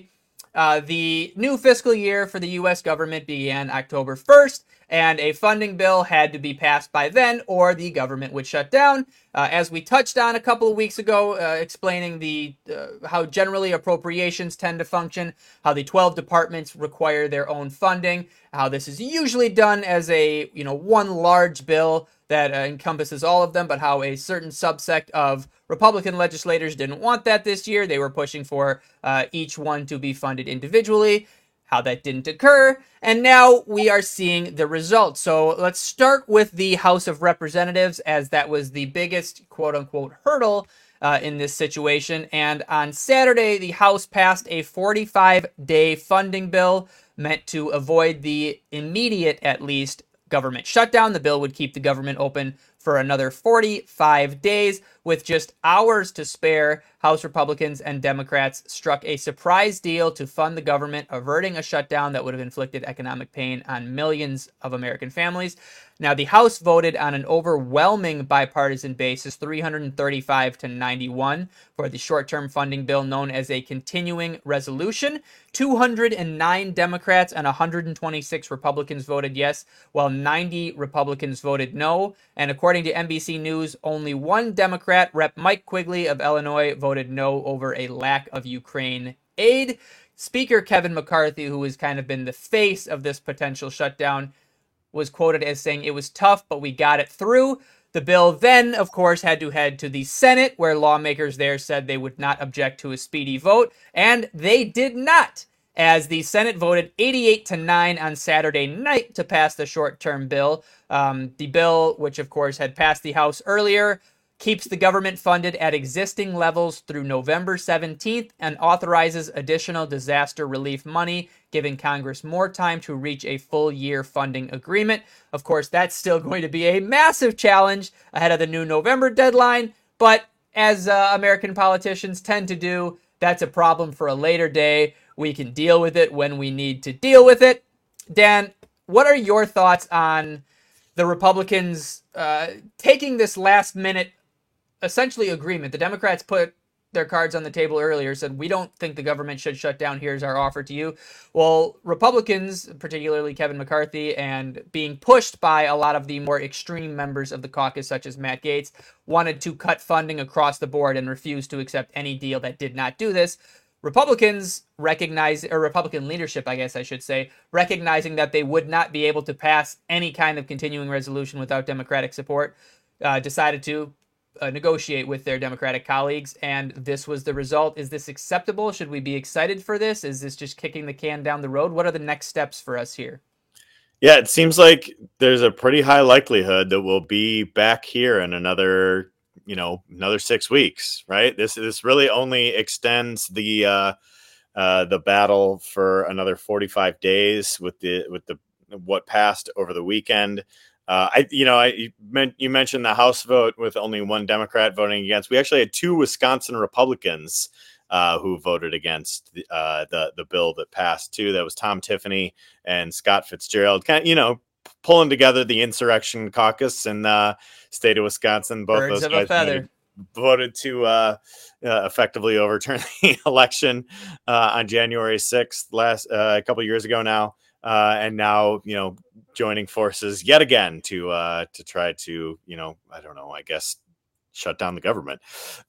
[SPEAKER 3] Uh, the new fiscal year for the U S government began October first, and a funding bill had to be passed by then, or the government would shut down. Uh, as we touched on a couple of weeks ago, uh, explaining the uh, how generally appropriations tend to function, how the twelve departments require their own funding, how this is usually done as a you know one large bill that uh, encompasses all of them, but how a certain subsect of Republican legislators didn't want that this year. They were pushing for uh, each one to be funded individually, how that didn't occur, and now we are seeing the results. So let's start with the House of Representatives, as that was the biggest quote-unquote hurdle uh, in this situation. And on Saturday, the House passed a forty-five day funding bill meant to avoid the immediate, at least, government shutdown. The bill would keep the government open for another forty-five days. With just hours to spare, House Republicans and Democrats struck a surprise deal to fund the government, averting a shutdown that would have inflicted economic pain on millions of American families. Now, the House voted on an overwhelming bipartisan basis, three hundred thirty-five to ninety-one, for the short-term funding bill known as a continuing resolution. two hundred nine Democrats and one hundred twenty-six Republicans voted yes, while ninety Republicans voted no. And according to N B C News, only one Democrat, Representative Mike Quigley of Illinois, voted no over a lack of Ukraine aid. Speaker Kevin McCarthy, who has kind of been the face of this potential shutdown, was quoted as saying, "It was tough, but we got it through." The bill then, of course, had to head to the Senate, where lawmakers there said they would not object to a speedy vote, and they did not, as the Senate voted eighty-eight to nine on Saturday night to pass the short-term bill. Um, the bill, which of course had passed the House earlier, keeps the government funded at existing levels through November seventeenth and authorizes additional disaster relief money, giving Congress more time to reach a full year funding agreement. Of course, that's still going to be a massive challenge ahead of the new November deadline, but as uh, American politicians tend to do, that's a problem for a later day. We can deal with it when we need to deal with it. Dan, what are your thoughts on the Republicans uh, taking this last minute essentially agreement? The Democrats put their cards on the table earlier, said, we don't think the government should shut down. Here's our offer to you. Well, Republicans, particularly Kevin McCarthy, and being pushed by a lot of the more extreme members of the caucus, such as Matt Gaetz, wanted to cut funding across the board and refused to accept any deal that did not do this. Republicans recognize, or Republican leadership, I guess I should say, recognizing that they would not be able to pass any kind of continuing resolution without Democratic support, uh, decided to uh, negotiate with their Democratic colleagues, and this was the result. Is this acceptable? Should we be excited for this? Is this just kicking the can down the road? What are the next steps for us here?
[SPEAKER 4] Yeah, it seems like there's a pretty high likelihood that we'll be back here in another, you know, another six weeks, right? This this really only extends the uh, uh, the battle for another forty-five days with the with the what passed over the weekend. Uh, I, you know, I you, meant, you mentioned the House vote with only one Democrat voting against. We actually had two Wisconsin Republicans uh, who voted against the, uh, the the bill that passed too. That was Tom Tiffany and Scott Fitzgerald, kind of, you know, pulling together the insurrection caucus in the state of Wisconsin. Both
[SPEAKER 3] Birds
[SPEAKER 4] those
[SPEAKER 3] of
[SPEAKER 4] guys
[SPEAKER 3] a feather.
[SPEAKER 4] voted, voted to uh, uh, effectively overturn the election uh, on January sixth, last uh, a couple years ago now. Uh, and now, you know, joining forces yet again to uh, to try to, you know, I don't know, I guess, shut down the government.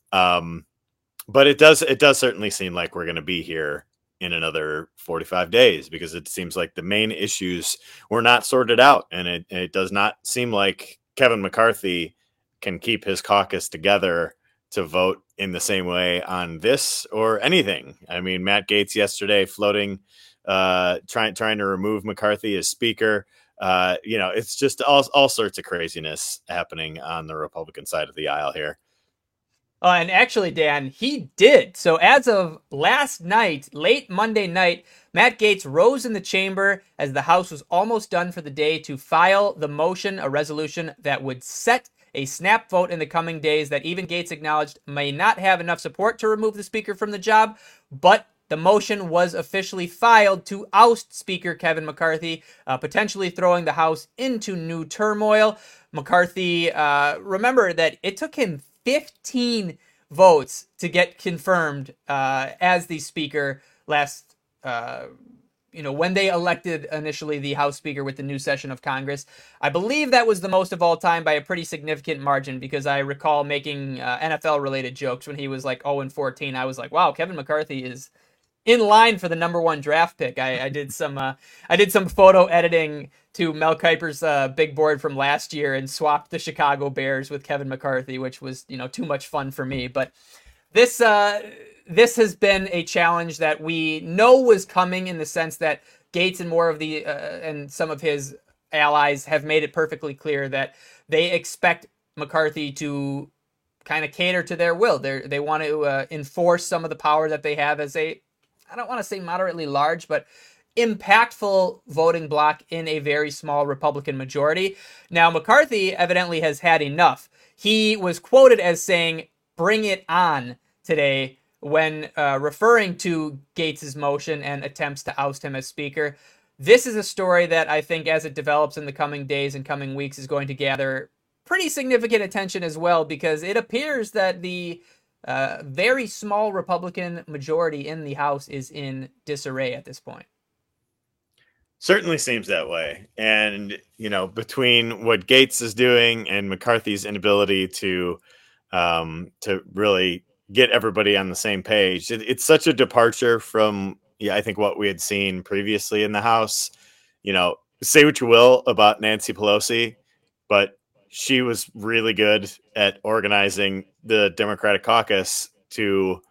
[SPEAKER 4] Um, but it does it does certainly seem like we're going to be here in another forty-five days, because it seems like the main issues were not sorted out. And it, it does not seem like Kevin McCarthy can keep his caucus together to vote in the same way on this or anything. I mean, Matt Gaetz yesterday floating uh trying trying to remove McCarthy as speaker. Uh you know, it's just all all sorts of craziness happening on the Republican side of the aisle here.
[SPEAKER 3] Uh, and actually, Dan, he did. So as of last night, late Monday night, Matt Gaetz rose in the chamber as the House was almost done for the day to file the motion, a resolution that would set a snap vote in the coming days that even Gaetz acknowledged may not have enough support to remove the speaker from the job, but the motion was officially filed to oust Speaker Kevin McCarthy, uh, potentially throwing the House into new turmoil. McCarthy, uh, remember that it took him fifteen votes to get confirmed uh, as the Speaker last uh, you know, when they elected initially the House Speaker with the new session of Congress. I believe that was the most of all time by a pretty significant margin, because I recall making uh, N F L-related jokes when he was like oh and fourteen. I was like, wow, Kevin McCarthy is in line for the number one draft pick. I, I did some uh, I did some photo editing to Mel Kiper's uh, big board from last year and swapped the Chicago Bears with Kevin McCarthy, which was, you know, too much fun for me. But this uh, this has been a challenge that we know was coming, in the sense that Gaetz and more of the uh, and some of his allies have made it perfectly clear that they expect McCarthy to kind of cater to their will. They they want to uh, enforce some of the power that they have as a, I don't want to say moderately large, but impactful voting bloc in a very small Republican majority. Now, McCarthy evidently has had enough. He was quoted as saying, "Bring it on," today when uh, referring to Gaetz's motion and attempts to oust him as Speaker. This is a story that I think, as it develops in the coming days and coming weeks, is going to gather pretty significant attention as well, because it appears that the uh, very small Republican majority in the House is in disarray at this point.
[SPEAKER 4] Certainly seems that way. And, you know, between what Gaetz is doing and McCarthy's inability to um, to really get everybody on the same page, it, it's such a departure from, yeah, I think what we had seen previously in the House. You know, say what you will about Nancy Pelosi, but she was really good at organizing the Democratic caucus to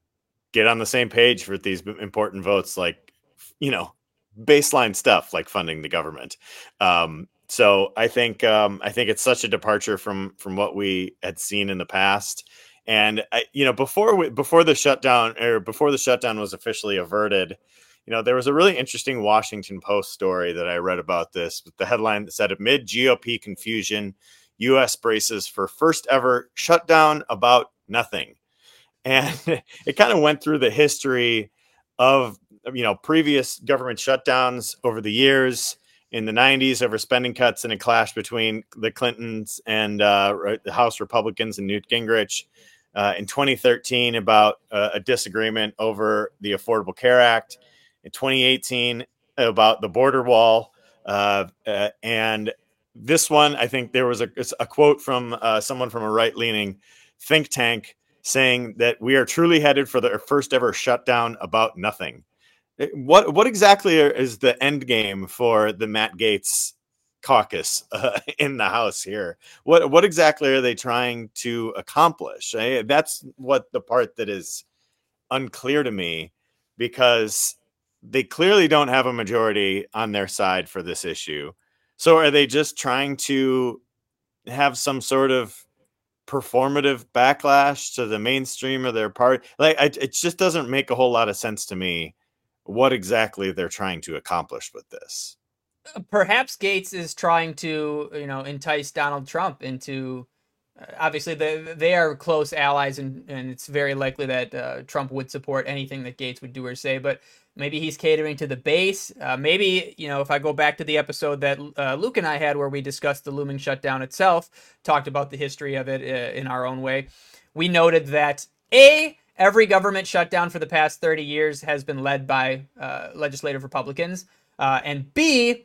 [SPEAKER 4] get on the same page for these important votes, like, you know, baseline stuff like funding the government. Um, so I think um, I think it's such a departure from from what we had seen in the past. And I, you know, before we, before the shutdown or before the shutdown was officially averted, you know, there was a really interesting Washington Post story that I read about this, with the headline that said, "Amid G O P confusion, U S braces for first ever shutdown about nothing." And it kind of went through the history of, you know, previous government shutdowns over the years. In the nineties, over spending cuts and a clash between the Clintons and uh, the House Republicans and Newt Gingrich. Uh, in twenty thirteen, about uh, a disagreement over the Affordable Care Act. In twenty eighteen, about the border wall. Uh, uh, and this one, I think there was a, a quote from uh, someone from a right-leaning think tank saying that we are truly headed for the first ever shutdown about nothing. What what exactly is the end game for the Matt Gaetz caucus uh, in the House here? What what exactly are they trying to accomplish? I, that's what the part that is unclear to me, because they clearly don't have a majority on their side for this issue. So are they just trying to have some sort of performative backlash to the mainstream of their party? Like, I, it just doesn't make a whole lot of sense to me what exactly they're trying to accomplish with this.
[SPEAKER 3] Perhaps Gaetz is trying to, you know, entice Donald Trump into, uh, obviously they, they are close allies, and, and it's very likely that uh, Trump would support anything that Gaetz would do or say, but maybe he's catering to the base. Uh, maybe, you know, if I go back to the episode that uh, Luke and I had where we discussed the looming shutdown itself, talked about the history of it uh, in our own way, we noted that A, every government shutdown for the past thirty years has been led by uh, legislative Republicans. Uh, and B,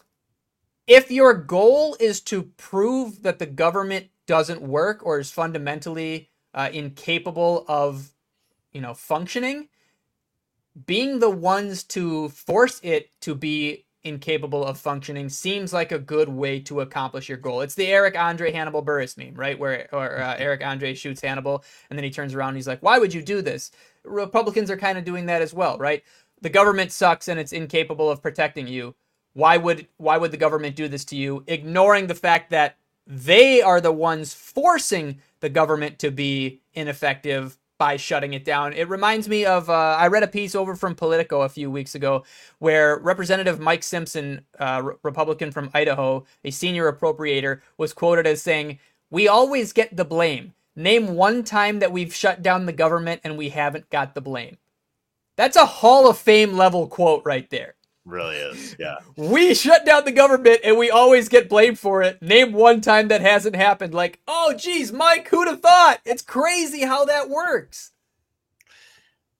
[SPEAKER 3] if your goal is to prove that the government doesn't work or is fundamentally uh, incapable of, you know, functioning, being the ones to force it to be incapable of functioning seems like a good way to accomplish your goal. It's the Eric Andre Hannibal Buress meme, right? Where or, uh, Eric Andre shoots Hannibal, and then he turns around and he's like, "Why would you do this?" Republicans are kind of doing that as well, right? The government sucks and it's incapable of protecting you. Why would why would the government do this to you? Ignoring the fact that they are the ones forcing the government to be ineffective by shutting it down. It reminds me of, uh, I read a piece over from Politico a few weeks ago where Representative Mike Simpson, uh, re- Republican from Idaho, a senior appropriator, was quoted as saying, "We always get the blame. Name one time that we've shut down the government and we haven't got the blame." That's a Hall of Fame level quote right there.
[SPEAKER 4] Really is, yeah.
[SPEAKER 3] We shut down the government and we always get blamed for it. Name one time that hasn't happened. Like, oh, geez, Mike, who'd have thought? It's crazy how that works.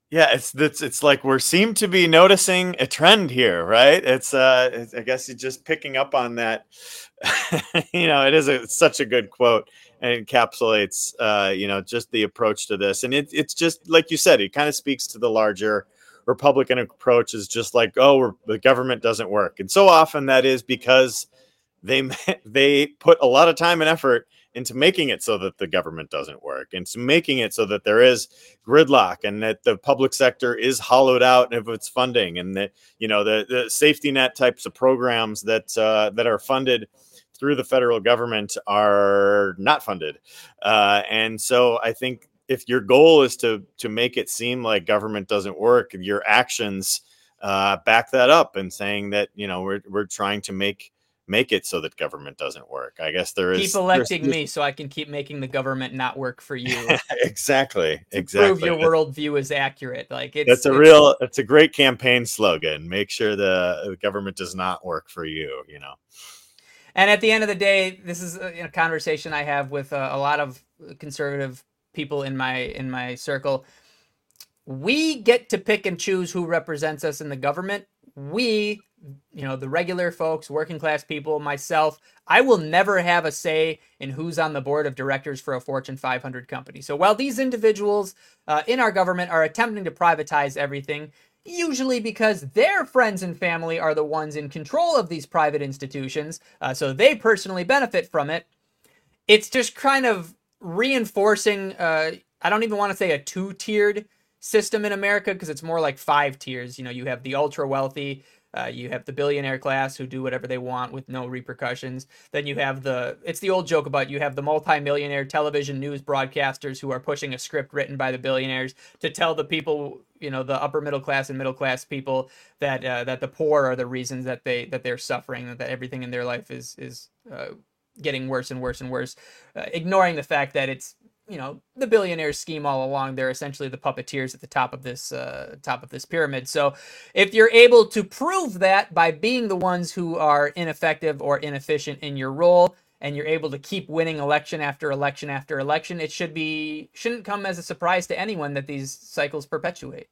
[SPEAKER 4] Yeah, it's it's it's like we seem to be noticing a trend here, right? It's uh, it's, I guess you're just picking up on that. you know, it is a, it's such a good quote, and it encapsulates, uh, you know, just the approach to this, and it, it's just like you said, it kind of speaks to the larger Republican approach. Is just like, oh, we're, the government doesn't work, and so often that is because they they put a lot of time and effort into making it so that the government doesn't work, and to making it so that there is gridlock and that the public sector is hollowed out of its funding, and that, you know, the, the safety net types of programs that uh, that are funded through the federal government are not funded. Uh, and so I think if your goal is to to make it seem like government doesn't work, your actions uh, back that up and saying that, you know, we're we're trying to make make it so that government doesn't work. I guess there is
[SPEAKER 3] keep electing me so I can keep making the government not work for you.
[SPEAKER 4] exactly.
[SPEAKER 3] To
[SPEAKER 4] exactly.
[SPEAKER 3] prove your worldview is accurate. Like it's
[SPEAKER 4] that's a
[SPEAKER 3] it's,
[SPEAKER 4] real, it's a great campaign slogan. Make sure the, the government does not work for you, you know?
[SPEAKER 3] And at the end of the day, this is a, a conversation I have with a, a lot of conservative people in my, in my circle. We get to pick and choose who represents us in the government. We, you know, the regular folks, working class people, myself, I will never have a say in who's on the board of directors for a Fortune five hundred company. So while these individuals uh, in our government are attempting to privatize everything, usually because their friends and family are the ones in control of these private institutions, uh, so they personally benefit from it, it's just kind of reinforcing, uh, I don't even want to say a two-tiered system in America, because it's more like five tiers. You know, you have the ultra wealthy, uh, you have the billionaire class who do whatever they want with no repercussions. Then you have the, it's the old joke about you have the multimillionaire television news broadcasters who are pushing a script written by the billionaires to tell the people, you know, the upper middle class and middle class people that uh, that the poor are the reasons that they that they're suffering, that everything in their life is is uh, getting worse and worse and worse, uh, ignoring the fact that it's, you know, the billionaires scheme all along. They're essentially the puppeteers at the top of this uh, top of this pyramid. So if you're able to prove that by being the ones who are ineffective or inefficient in your role, and you're able to keep winning election after election after election, it should be shouldn't come as a surprise to anyone that these cycles perpetuate.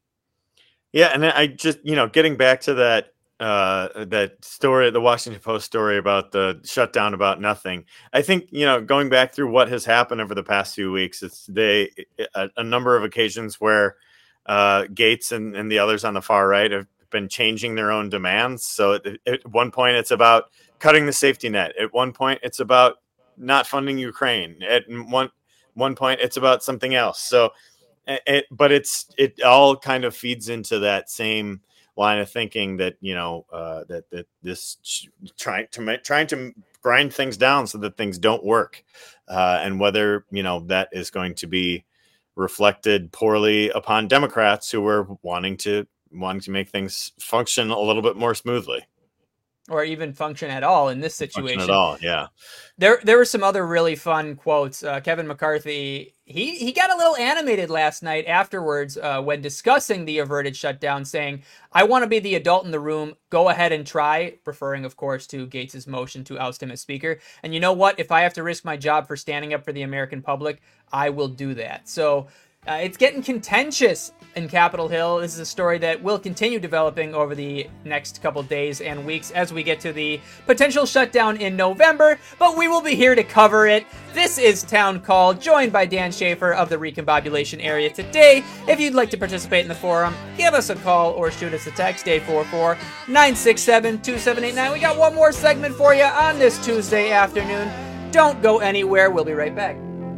[SPEAKER 4] Yeah, and I just, you know, getting back to that uh, that story, the Washington Post story about the shutdown about nothing. I think, you know, going back through what has happened over the past few weeks, it's they a, a number of occasions where uh, Gates and, and the others on the far right have been changing their own demands. So at, at one point it's about cutting the safety net. At one point it's about not funding Ukraine. At one one point it's about something else. So, it, but it's it all kind of feeds into that same line of thinking that, you know, uh, that that this trying to make, trying to grind things down so that things don't work, uh, and whether, you know, that is going to be reflected poorly upon Democrats who are wanting to wanting to make things function a little bit more smoothly,
[SPEAKER 3] or even function at all in this situation.
[SPEAKER 4] Function at all, yeah.
[SPEAKER 3] There, there were some other really fun quotes. Uh, Kevin McCarthy, he he got a little animated last night afterwards uh, when discussing the averted shutdown, saying, "I want to be the adult in the room. Go ahead and try," referring, of course, to Gates's motion to oust him as Speaker. "And you know what? If I have to risk my job for standing up for the American public, I will do that." So uh, it's getting contentious in Capitol Hill. This is a story that will continue developing over the next couple days and weeks as we get to the potential shutdown in November, but we will be here to cover it. This is Town Call, joined by Dan Schaefer of the Recombobulation Area today. If you'd like to participate in the forum, give us a call or shoot us a text, eight four four, nine six seven, two seven eight nine. We got one more segment for you on this Tuesday afternoon. Don't go anywhere. We'll be right back.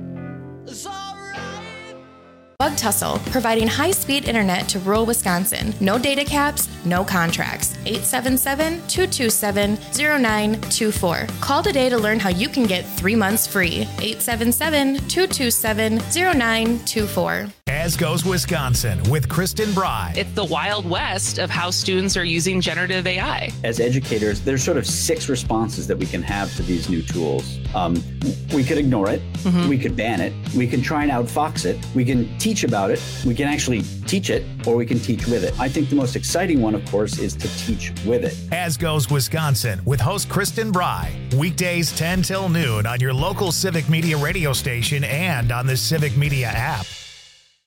[SPEAKER 9] Bug Tussle, providing high-speed internet to rural Wisconsin. No data caps, no contracts. eight seven seven, two two seven, zero nine two four. Call today to learn how you can get three months free. eight seven seven, two two seven, zero nine two four.
[SPEAKER 1] As Goes Wisconsin with Kristen Bry.
[SPEAKER 10] It's the Wild West of how students are using generative A I.
[SPEAKER 16] As educators, there's sort of six responses that we can have to these new tools. Um, we could ignore it. Mm-hmm. We could ban it. We can try and outfox it. We can teach about it. We can actually teach it, or we can teach with it. I think the most exciting one, of course, is to teach with it.
[SPEAKER 1] As Goes Wisconsin with host Kristen Bry. Weekdays ten till noon on your local Civic Media radio station and on the Civic Media app.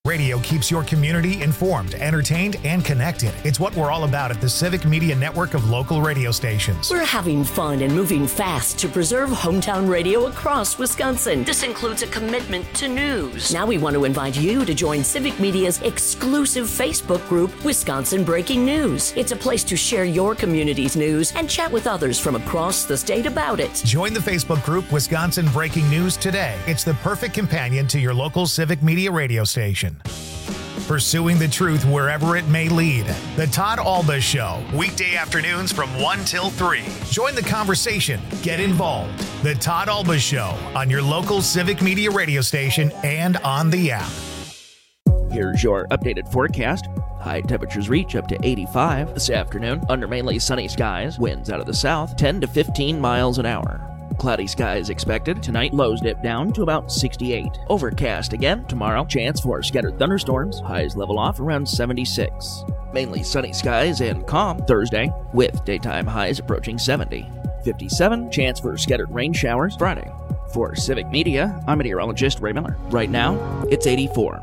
[SPEAKER 1] Radio keeps your community informed, entertained, and connected. It's what we're all about at the Civic Media Network of local radio stations.
[SPEAKER 18] We're having fun and moving fast to preserve hometown radio across Wisconsin. This includes a commitment to news. Now we want to invite you to join Civic Media's exclusive Facebook group, Wisconsin Breaking News. It's a place to share your community's news and chat with others from across the state about it.
[SPEAKER 1] Join the Facebook group Wisconsin Breaking News today. It's the perfect companion to your local Civic Media radio station. Pursuing the truth wherever it may lead. The Todd Alba Show, weekday afternoons from one till three. Join the conversation. Get involved. The Todd Alba Show on your local Civic Media radio station and on the app.
[SPEAKER 2] Here's your updated forecast. High temperatures reach up to eighty-five this afternoon under mainly sunny skies. Winds out of the south, ten to fifteen miles an hour. Cloudy skies expected. Tonight, lows dip down to about sixty-eight. Overcast again tomorrow. Chance for scattered thunderstorms. Highs level off around seventy-six. Mainly sunny skies and calm Thursday, with daytime highs approaching seventy. fifty-seven. Chance for scattered rain showers Friday. For Civic Media, I'm meteorologist Ray Miller. Right now, it's eighty-four.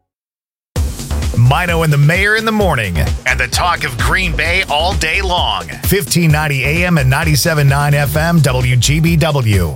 [SPEAKER 1] Mino and the Mayor in the morning, and the talk of Green Bay all day long. fifteen ninety A M and ninety-seven point nine F M W G B W.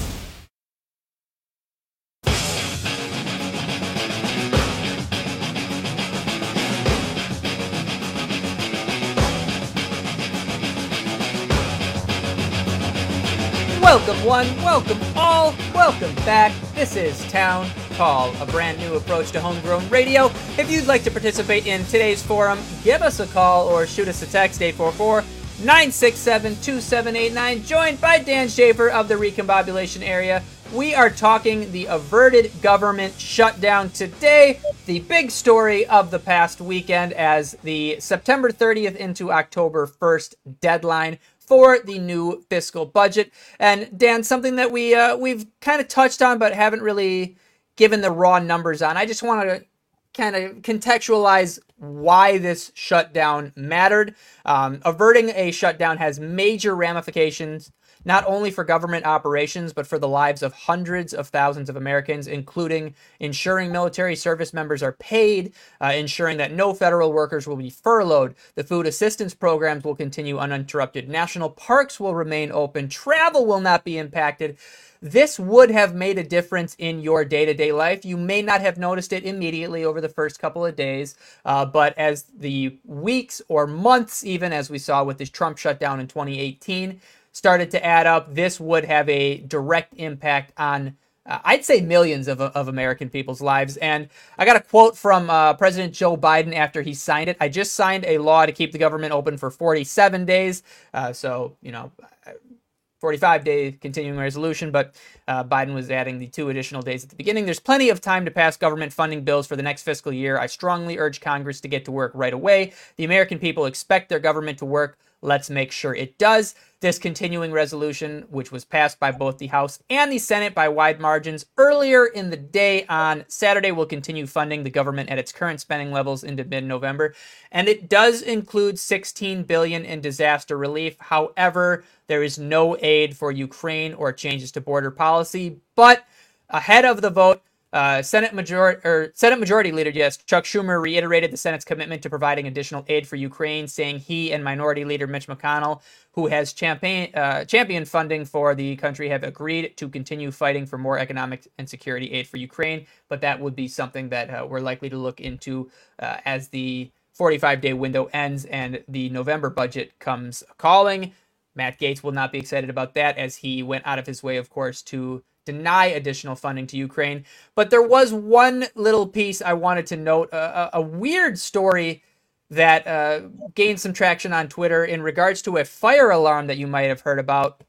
[SPEAKER 3] Welcome one, welcome all, welcome back. This is Town Hall, a brand new approach to homegrown radio. If you'd like to participate in today's forum, give us a call or shoot us a text, eight four four, nine six seven, two seven eight nine. Joined by Dan Schaefer of the Recombobulation Area. We are talking the averted government shutdown today, the big story of the past weekend as the September thirtieth into October first deadline for the new fiscal budget. And Dan, something that we uh, we've kind of touched on but haven't really given the raw numbers on. I just want to kind of contextualize why this shutdown mattered. Um, averting a shutdown has major ramifications, not only for government operations, but for the lives of hundreds of thousands of Americans, including ensuring military service members are paid, uh, ensuring that no federal workers will be furloughed, the food assistance programs will continue uninterrupted, national parks will remain open, travel will not be impacted. This would have made a difference in your day-to-day life. You may not have noticed it immediately over the first couple of days, uh, but as the weeks or months, even as we saw with this Trump shutdown in twenty eighteen, started to add up, this would have a direct impact on, uh, I'd say, millions of, of American people's lives. And I got a quote from uh, President Joe Biden after he signed it. I just signed a law to keep the government open for forty-seven days. Uh, so, you know, forty-five day continuing resolution, but uh, Biden was adding the two additional days at the beginning. There's plenty of time to pass government funding bills for the next fiscal year. I strongly urge Congress to get to work right away. The American people expect their government to work. Let's make sure it does. This continuing resolution, which was passed by both the House and the Senate by wide margins earlier in the day on Saturday, will continue funding the government at its current spending levels into mid-November. And it does include sixteen billion dollars in disaster relief. However, there is no aid for Ukraine or changes to border policy. But ahead of the vote, Uh, Senate Majority or Senate Majority Leader, yes, Chuck Schumer reiterated the Senate's commitment to providing additional aid for Ukraine, saying he and Minority Leader Mitch McConnell, who has champion, uh, championed funding for the country, have agreed to continue fighting for more economic and security aid for Ukraine. But that would be something that uh, we're likely to look into uh, as the forty-five day window ends and the November budget comes calling. Matt Gaetz will not be excited about that, as he went out of his way, of course, to deny additional funding to Ukraine. But there was one little piece I wanted to note, a, a weird story that uh, gained some traction on Twitter in regards to a fire alarm that you might have heard about.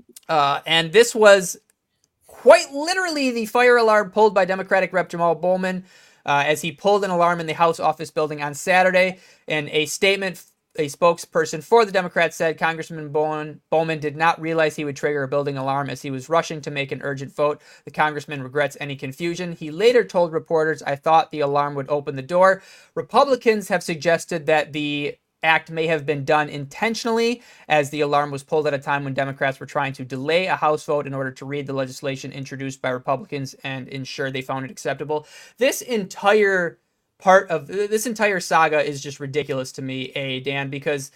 [SPEAKER 3] Uh, and this was quite literally the fire alarm pulled by Democratic Representative Jamal Bowman uh, as he pulled an alarm in the House office building on Saturday. In a statement, a spokesperson for the Democrats said Congressman Bowman, Bowman did not realize he would trigger a building alarm as he was rushing to make an urgent vote. The congressman regrets any confusion. He later told reporters, "I thought the alarm would open the door." Republicans have suggested that the act may have been done intentionally, as the alarm was pulled at a time when Democrats were trying to delay a House vote in order to read the legislation introduced by Republicans and ensure they found it acceptable. This entire part of this entire saga is just ridiculous to me, A, Dan, because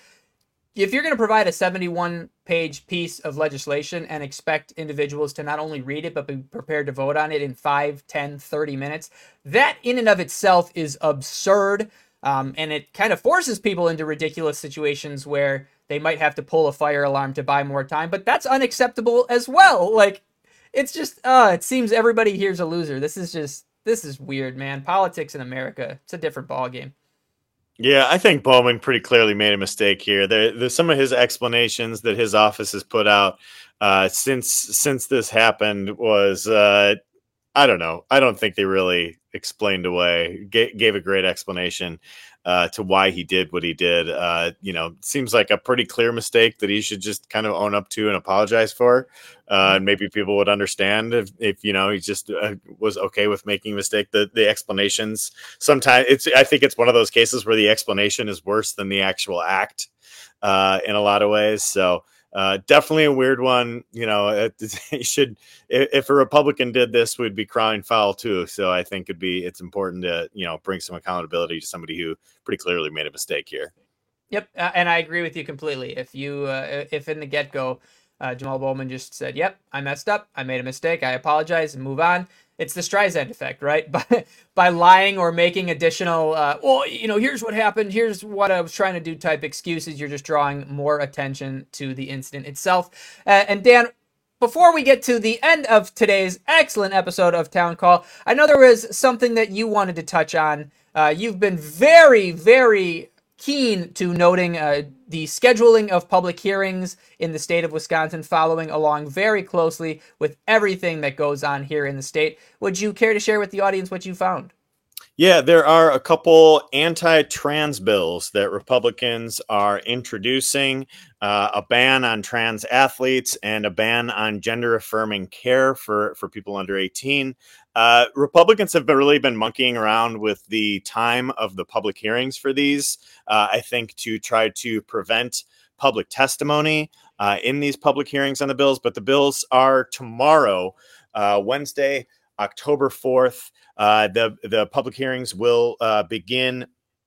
[SPEAKER 3] if you're going to provide a seventy-one page piece of legislation and expect individuals to not only read it, but be prepared to vote on it in five, ten, thirty minutes, that in and of itself is absurd. Um, and it kind of forces people into ridiculous situations where they might have to pull a fire alarm to buy more time, but that's unacceptable as well. Like, it's just, uh, it seems everybody here's a loser. This is just, this is weird, man. Politics in America, it's a different ballgame.
[SPEAKER 4] Yeah, I think Bowman pretty clearly made a mistake here. There, there's some of his explanations that his office has put out uh, since since this happened was, uh, I don't know. I don't think they really explained away, g- gave a great explanation uh, to why he did what he did. Uh, you know, seems like a pretty clear mistake that he should just kind of own up to and apologize for. Uh, and maybe people would understand if, if you know, he just uh, was okay with making a mistake. The the explanations sometimes it's, I think it's one of those cases where the explanation is worse than the actual act uh, in a lot of ways. So uh, definitely a weird one. You know, it, it should, if a Republican did this, we'd be crying foul too. So I think it'd be, it's important to, you know, bring some accountability to somebody who pretty clearly made a mistake here.
[SPEAKER 3] Yep. Uh, and I agree with you completely. If you, uh, if in the get-go, Uh, Jamal Bowman just said, yep, I messed up. I made a mistake. I apologize and move on. It's the Streisand effect, right? By, by lying or making additional, uh, well, you know, here's what happened. Here's what I was trying to do type excuses. You're just drawing more attention to the incident itself. Uh, and Dan, before we get to the end of today's excellent episode of Town Call, I know there was something that you wanted to touch on. Uh, you've been very, very keen to noting uh, the scheduling of public hearings in the state of Wisconsin, following along very closely with everything that goes on here in the state. Would you care to share with the audience what you found?
[SPEAKER 4] Yeah, there are a couple anti-trans bills that Republicans are introducing, uh, a ban on trans athletes and a ban on gender-affirming care for, for people under eighteen. Uh, Republicans have been really been monkeying around with the time of the public hearings for these, uh, I think, to try to prevent public testimony uh, in these public hearings on the bills. But the bills are tomorrow, uh, Wednesday, October fourth. Uh, the, the public hearings will uh, begin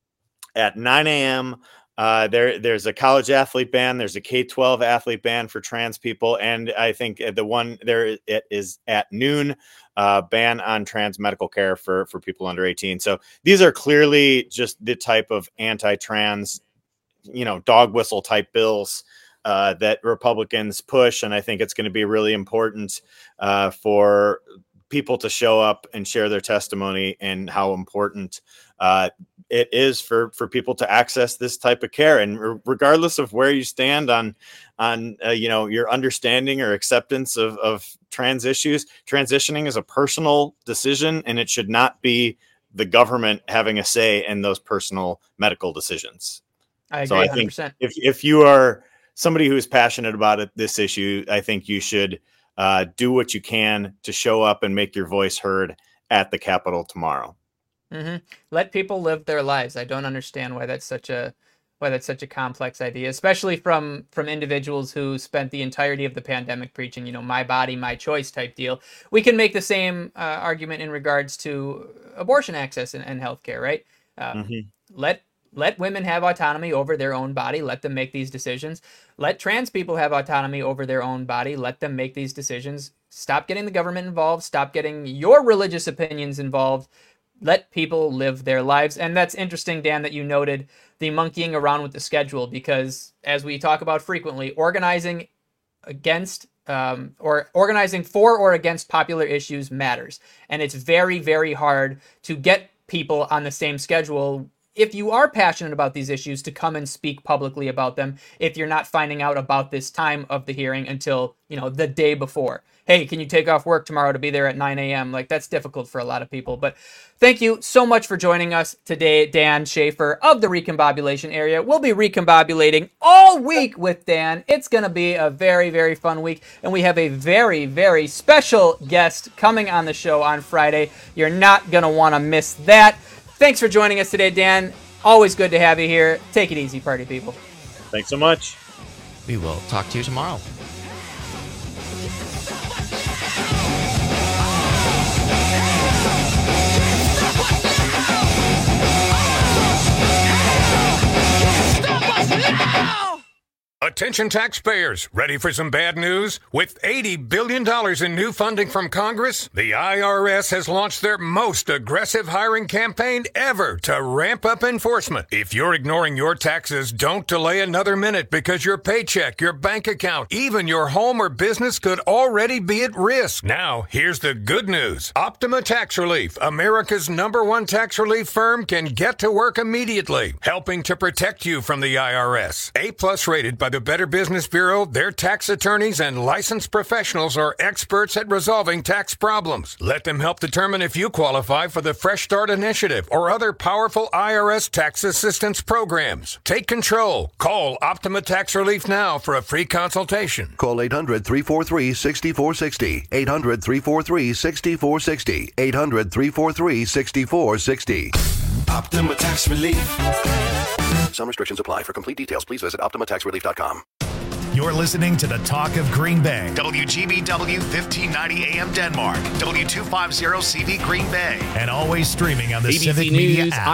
[SPEAKER 4] at nine a.m. Uh, there, there's a college athlete ban. There's a K twelve athlete ban for trans people. And I think the one there it is at noon, uh, ban on trans medical care for, for people under eighteen. So these are clearly just the type of anti-trans, you know, dog whistle type bills uh, that Republicans push. And I think it's going to be really important uh, for people to show up and share their testimony and how important uh, it is for, for people to access this type of care. And re- regardless of where you stand on, on uh, you know, your understanding or acceptance of, of trans issues, transitioning is a personal decision, and it should not be the government having a say in those personal medical decisions.
[SPEAKER 3] I agree
[SPEAKER 4] so I
[SPEAKER 3] one hundred percent.
[SPEAKER 4] think if, if you are somebody who is passionate about it, this issue, I think you should Uh, do what you can to show up and make your voice heard at the Capitol tomorrow.
[SPEAKER 3] Mm-hmm. Let people live their lives. I don't understand why that's such a why that's such a complex idea, especially from from individuals who spent the entirety of the pandemic preaching, you know, my body, my choice type deal. We can make the same uh, argument in regards to abortion access and, and healthcare, right? Uh,
[SPEAKER 4] mm-hmm.
[SPEAKER 3] Let Let women have autonomy over their own body. Let them make these decisions. Let trans people have autonomy over their own body. Let them make these decisions. Stop getting the government involved. Stop getting your religious opinions involved. Let people live their lives. And that's interesting, Dan, that you noted the monkeying around with the schedule, because as we talk about frequently, organizing against um, or organizing for or against popular issues matters. And it's very, very hard to get people on the same schedule if you are passionate about these issues to come and speak publicly about them, if you're not finding out about this time of the hearing until, you know, the day before. Hey, can you take off work tomorrow to be there at nine a.m.? Like, that's difficult for a lot of people. But thank you so much for joining us today, Dan Schaefer of the Recombobulation Area. We'll be recombobulating all week with Dan. It's going to be a very, very fun week. And we have a very, very special guest coming on the show on Friday. You're not going to want to miss that. Thanks for joining us today, Dan. always good to have you here. Take it easy, party people.
[SPEAKER 4] Thanks so much.
[SPEAKER 5] We will talk to you tomorrow.
[SPEAKER 19] Attention taxpayers, ready for some bad news? With eighty billion dollars in new funding from Congress, the I R S has launched their most aggressive hiring campaign ever to ramp up enforcement. If you're ignoring your taxes, don't delay another minute because your paycheck, your bank account, even your home or business could already be at risk. Now, here's the good news. Optima Tax Relief, America's number one tax relief firm, can get to work immediately, helping to protect you from the I R S. A-plus rated by the Better Business Bureau, their tax attorneys and licensed professionals are experts at resolving tax problems. Let them help determine if you qualify for the Fresh Start Initiative or other powerful I R S tax assistance programs. Take control. Call Optima Tax Relief now for a free consultation.
[SPEAKER 20] Call eight hundred, three four three, six four six zero. eight hundred, three four three, six four six zero. eight hundred, three four three, six four six zero.
[SPEAKER 21] Optima Tax Relief.
[SPEAKER 20] Some restrictions apply. For complete details, please visit optima tax relief dot com.
[SPEAKER 1] You're listening to the Talk of Green Bay. W G B W fifteen ninety A M Denmark. W two fifty C V Green Bay. And always streaming on the
[SPEAKER 6] A B C
[SPEAKER 1] Civic
[SPEAKER 6] News,
[SPEAKER 1] Media app.